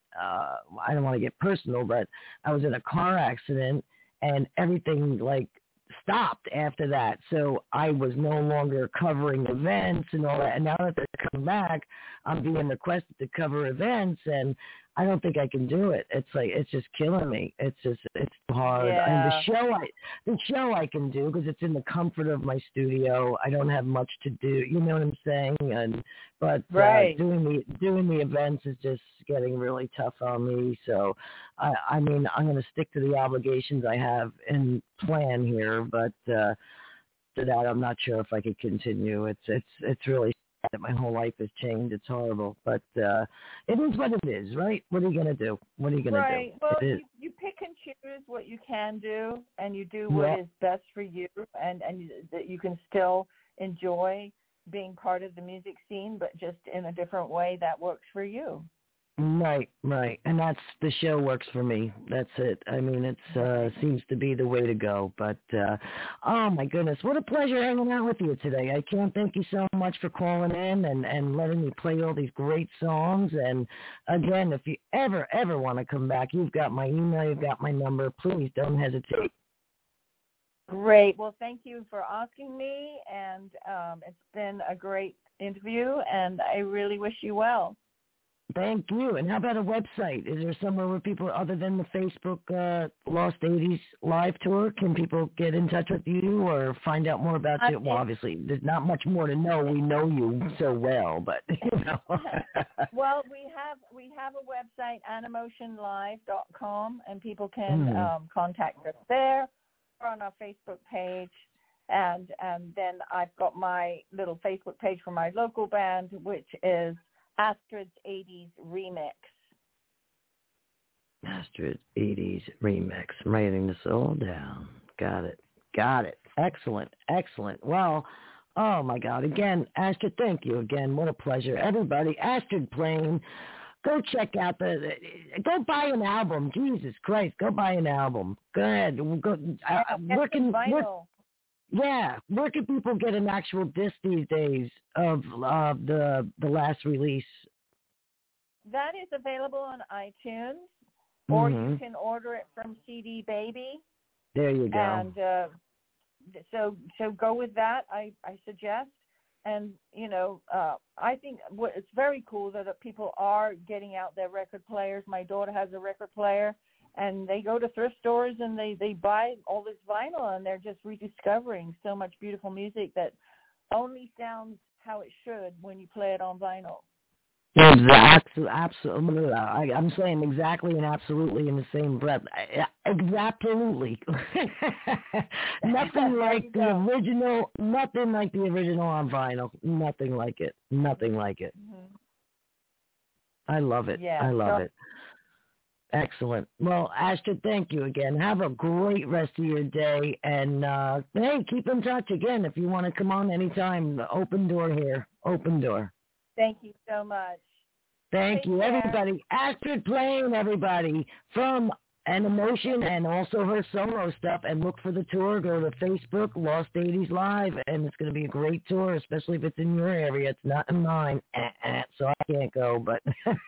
uh, I don't want to get personal, but I was in a car accident and everything like stopped after that. So I was no longer covering events and all that. And now that they're coming back, I'm being requested to cover events, and I don't think I can do it. It's like, it's just killing me. It's just, it's hard. Yeah. And the show I, the show I can do because it's in the comfort of my studio. I don't have much to do. You know what I'm saying? And, but right. uh, doing the, doing the events is just getting really tough on me. So, I, I mean, I'm going to stick to the obligations I have in plan here, but, uh, to that, I'm not sure if I could continue. It's, it's, it's really that my whole life has changed. It's horrible, but uh, it is what it is, right? What are you going to do? What are you going to right. do? Well, It is. you, you pick and choose what you can do, and you do what Yep. is best for you, and, and that you can still enjoy being part of the music scene, but just in a different way that works for you. Right, right. And that's, the show works for me. That's it. I mean, it's uh, seems to be the way to go. But, uh, oh, my goodness, what a pleasure hanging out with you today. I can't thank you so much for calling in and, and letting me play all these great songs. And, again, if you ever, ever want to come back, you've got my email, you've got my number. Please don't hesitate. Great. Well, thank you for asking me, and um, it's been a great interview, and I really wish you well. Thank you. And how about a website? Is there somewhere where people, other than the Facebook uh, Lost eighties live tour, can people get in touch with you or find out more about you? Well, obviously, there's not much more to know. We know you so well, but, you know. Well, we have we have a website, animotion live dot com, and people can Mm. um, contact us there or on our Facebook page. And, and then I've got my little Facebook page for my local band, which is Astrid's eighties Remix. Astrid eighties Remix. I'm writing this all down. Got it. Got it. Excellent. Excellent. Well, oh, my God. Again, Astrid, thank you again. What a pleasure. Everybody, Astrid playing. Go check out the, go buy an album. Jesus Christ, go buy an album. Go ahead. Go, Yeah, uh, get where can, some where, vinyl. yeah, where can people get an actual disc these days of uh, the the last release? That is available on iTunes, or Mhm. you can order it from C D Baby. There you go. And uh, so so go with that, I, I suggest. And, you know, uh, I think what it's very cool that people are getting out their record players. My daughter has a record player, and they go to thrift stores and they, they buy all this vinyl, and they're just rediscovering so much beautiful music that only sounds how it should when you play it on vinyl. Exactly, absolutely. I, I'm saying exactly and absolutely in the same breath. Exactly. Nothing like the original. Nothing like the original on vinyl. Nothing like it. Nothing like it. Mm-hmm. I love it. Yeah, I love so- it. Excellent. Well, Astrid, thank you again. Have a great rest of your day. And, uh, hey, keep in touch again if you want to come on anytime. The open door here. Open door. Thank you so much. Thank Take you, care. everybody. Astrid playing, everybody, from An Emotion and also her solo stuff. And look for the tour. Go to Facebook, Lost eighties Live, and it's going to be a great tour, especially if it's in your area. It's not in mine, uh-uh, so I can't go. But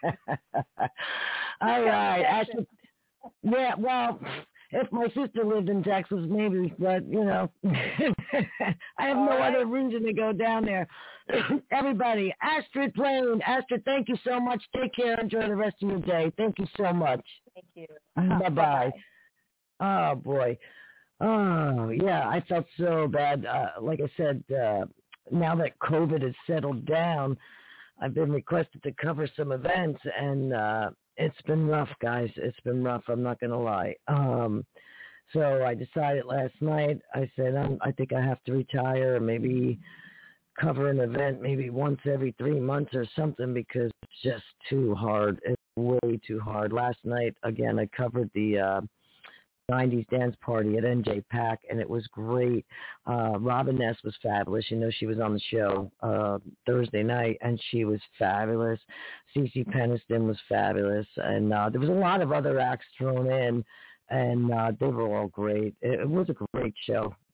all right, Astrid. Yeah, well, if my sister lived in Texas, maybe, but, you know, I have All no right. other reason to go down there. Everybody, Astrid playing. Astrid, thank you so much. Take care. Enjoy the rest of your day. Thank you so much. Thank you. Bye-bye. Oh, boy. Oh, yeah, I felt so bad. Uh, like I said, uh, now that COVID has settled down, I've been requested to cover some events, and uh, it's been rough, guys. It's been rough. I'm not going to lie. Um, so I decided last night, I said, um, I think I have to retire, or maybe cover an event maybe once every three months or something, because it's just too hard. It's way too hard. Last night, again, I covered the uh, nineties dance party at N J Pack, and it was great. Uh, Robin Ness was fabulous. You know, she was on the show uh, Thursday night, and she was fabulous. Cece Peniston was fabulous, and uh, there was a lot of other acts thrown in, and uh, they were all great. It, it was a great show.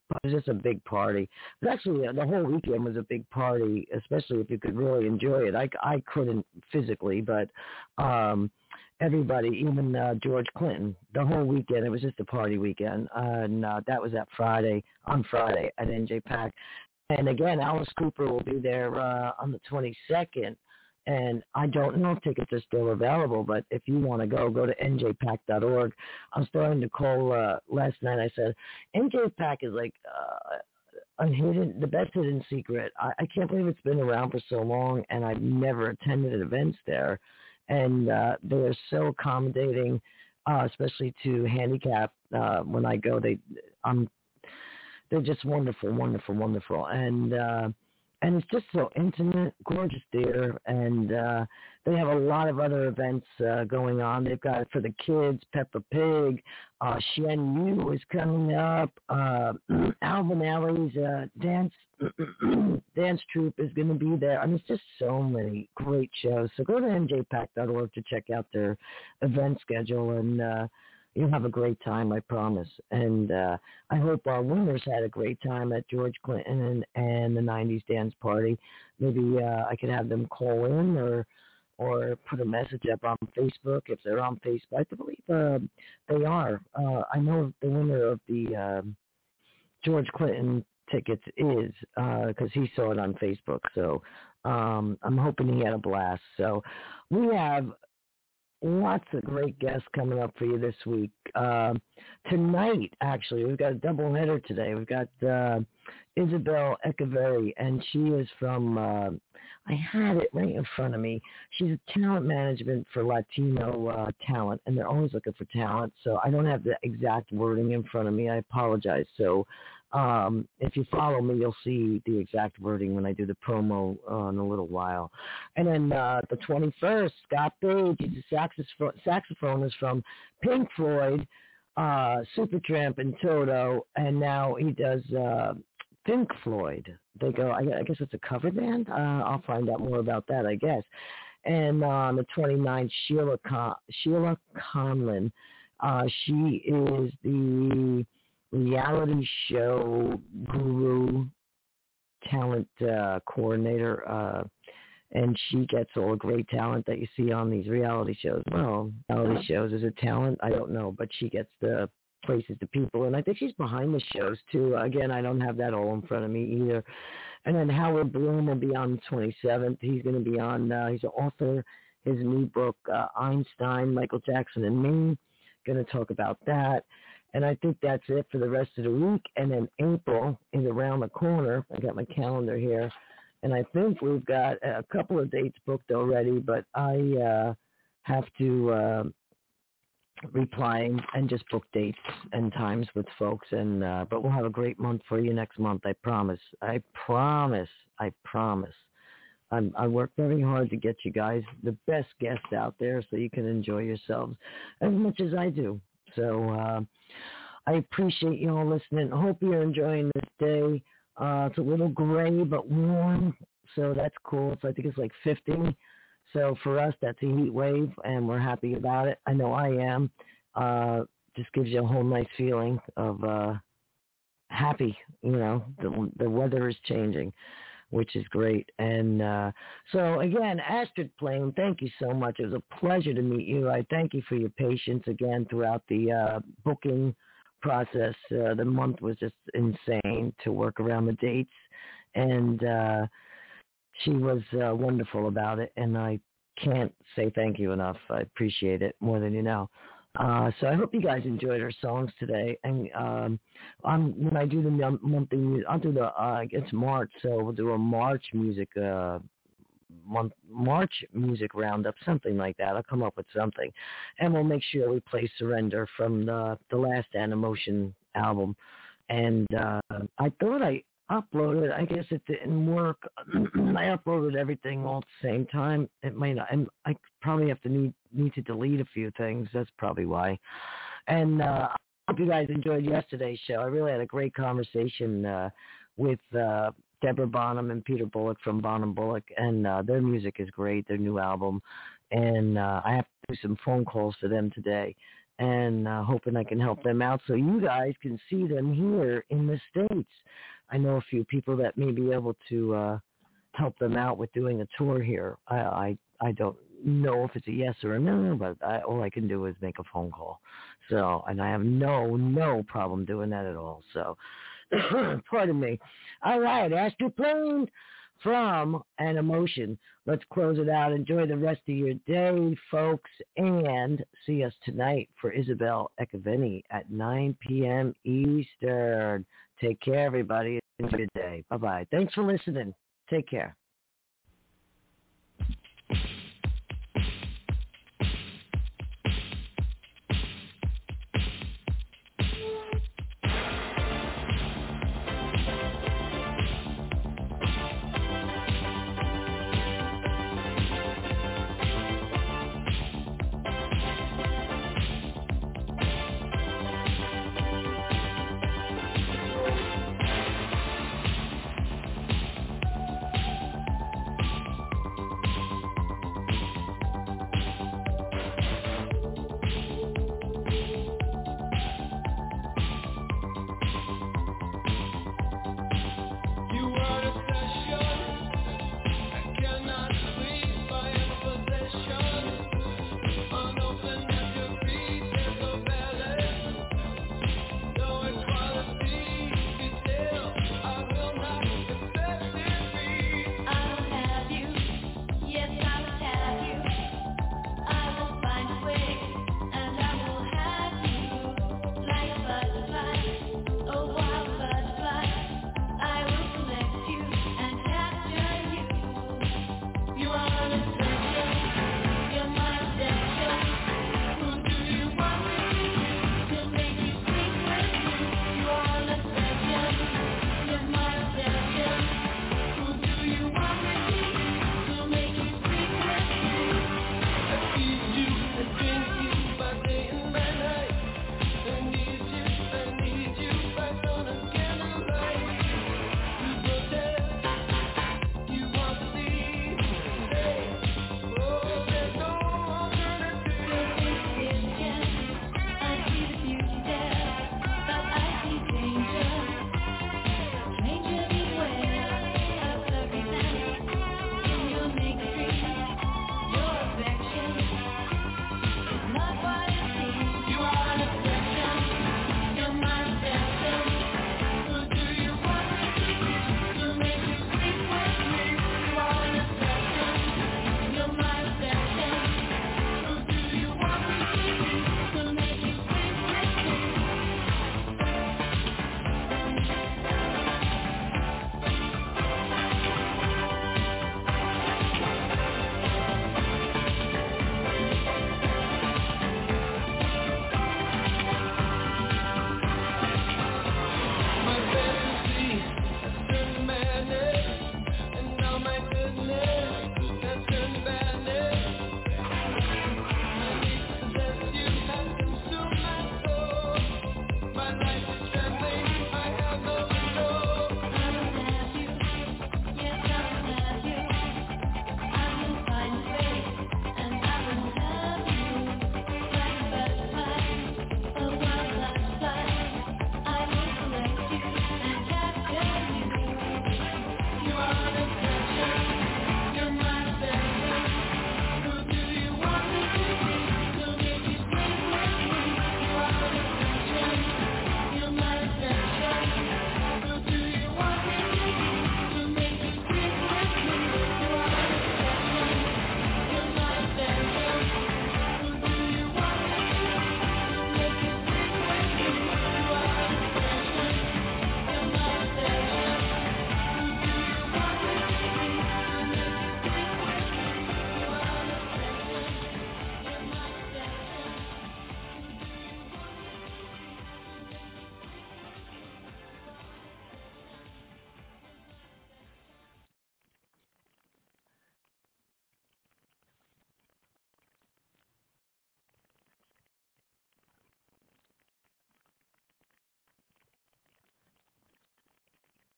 It was just a big party. It was actually, the whole weekend was a big party, especially if you could really enjoy it. I, I couldn't physically, but um, everybody, even uh, George Clinton, the whole weekend, it was just a party weekend. Uh, and uh, that was that Friday, on Friday at N J PAC. And again, Alice Cooper will be there uh, on the twenty-second. And I don't know if tickets are still available, but if you want to go, go to N J pac dot org. I was starting to call uh, last night. I said, N J PAC is like uh, a hidden, the best hidden secret. I, I can't believe it's been around for so long, and I've never attended events there. And uh, they are so accommodating, uh, especially to handicapped. Uh, when I go, they, I'm, they're just wonderful, wonderful, wonderful. And, uh, And it's just so intimate, gorgeous theater, and uh, they have a lot of other events uh, going on. They've got for the kids, Peppa Pig, uh, Shen Yu is coming up, uh, Alvin Ailey's uh, dance dance troupe is going to be there. I mean, it's just so many great shows. So go to N J pac dot org to check out their event schedule, and uh, you'll have a great time, I promise. And uh, I hope our winners had a great time at George Clinton and, and the nineties dance party. Maybe uh, I could have them call in or or put a message up on Facebook if they're on Facebook. I believe uh, they are. Uh, I know the winner of the uh, George Clinton tickets is because uh, he saw it on Facebook. So um, I'm hoping he had a blast. So we have lots of great guests coming up for you this week. Uh, tonight, actually, we've got a double header today. We've got uh, Isabel Echeverry, and she is from, uh, I had it right in front of me. She's a talent management for Latino uh, talent, and they're always looking for talent. So I don't have the exact wording in front of me. I apologize. So um, if you follow me, you'll see the exact wording when I do the promo uh, in a little while. And then uh, the twenty-first, Scott Page, he's a saxophone, saxophonist from Pink Floyd, uh, Supertramp, and Toto, and now he does uh, Pink Floyd. They go, I, I guess it's a cover band? Uh, I'll find out more about that, I guess. And uh, on the twenty-ninth, Sheila, Con- Sheila Conlon. Uh, she is the reality show guru, talent uh, coordinator, uh, and she gets all the great talent that you see on these reality shows. Well, reality shows is it talent? I don't know, but she gets the places to people, and I think she's behind the shows too. Again, I don't have that all in front of me either. And then Howard Bloom will be on the twenty-seventh. He's going to be on, uh, he's an author, his new book, uh, Einstein, Michael Jackson and Me, going to talk about that. And I think that's it for the rest of the week. And then April is around the corner. I got my calendar here. And I think we've got a couple of dates booked already, but I uh, have to uh, reply and just book dates and times with folks. And uh, but we'll have a great month for you next month. I promise. I promise. I promise. I'm, I work very hard to get you guys the best guests out there so you can enjoy yourselves as much as I do. So uh, I appreciate you all listening. I hope you're enjoying this day. Uh, it's a little gray but warm, so that's cool. So I think it's like fifty. So for us, that's a heat wave, and we're happy about it. I know I am. Uh, just gives you a whole nice feeling of uh, happy. You know, the, the weather is changing, which is great. And uh, so, again, Astrid Plane, thank you so much. It was a pleasure to meet you. I thank you for your patience again throughout the uh, booking process. Uh, the month was just insane to work around the dates. And uh, she was uh, wonderful about it. And I can't say thank you enough. I appreciate it more than you know. Uh, so I hope you guys enjoyed our songs today. And um, I'm, when I do the monthly, I'll do the, uh, it's March, so we'll do a March music, uh, month, March music roundup, something like that. I'll come up with something. And we'll make sure we play Surrender from the, the last Animotion album. And uh, I thought I uploaded, I guess it didn't work. I uploaded everything all at the same time. It might not, and I probably have to need, need to delete a few things. That's probably why. And uh, I hope you guys enjoyed yesterday's show. I really had a great conversation uh, with uh, Deborah Bonham and Peter Bullock from Bonham Bullock, and uh, their music is great, their new album. And uh, I have to do some phone calls for them today. and uh, hoping I can help them out so you guys can see them here in the States. I know a few people that may be able to uh, help them out with doing a tour here. I, I I don't know if it's a yes or a no, but I, all I can do is make a phone call. So, and I have no, no problem doing that at all. So, pardon me. All right, Astrid Plane from An Emotion. Let's close it out. Enjoy the rest of your day, folks, and see us tonight for Isabel Ekaveni at nine p.m. Eastern. Take care, everybody. Enjoy your day. Bye-bye. Thanks for listening. Take care.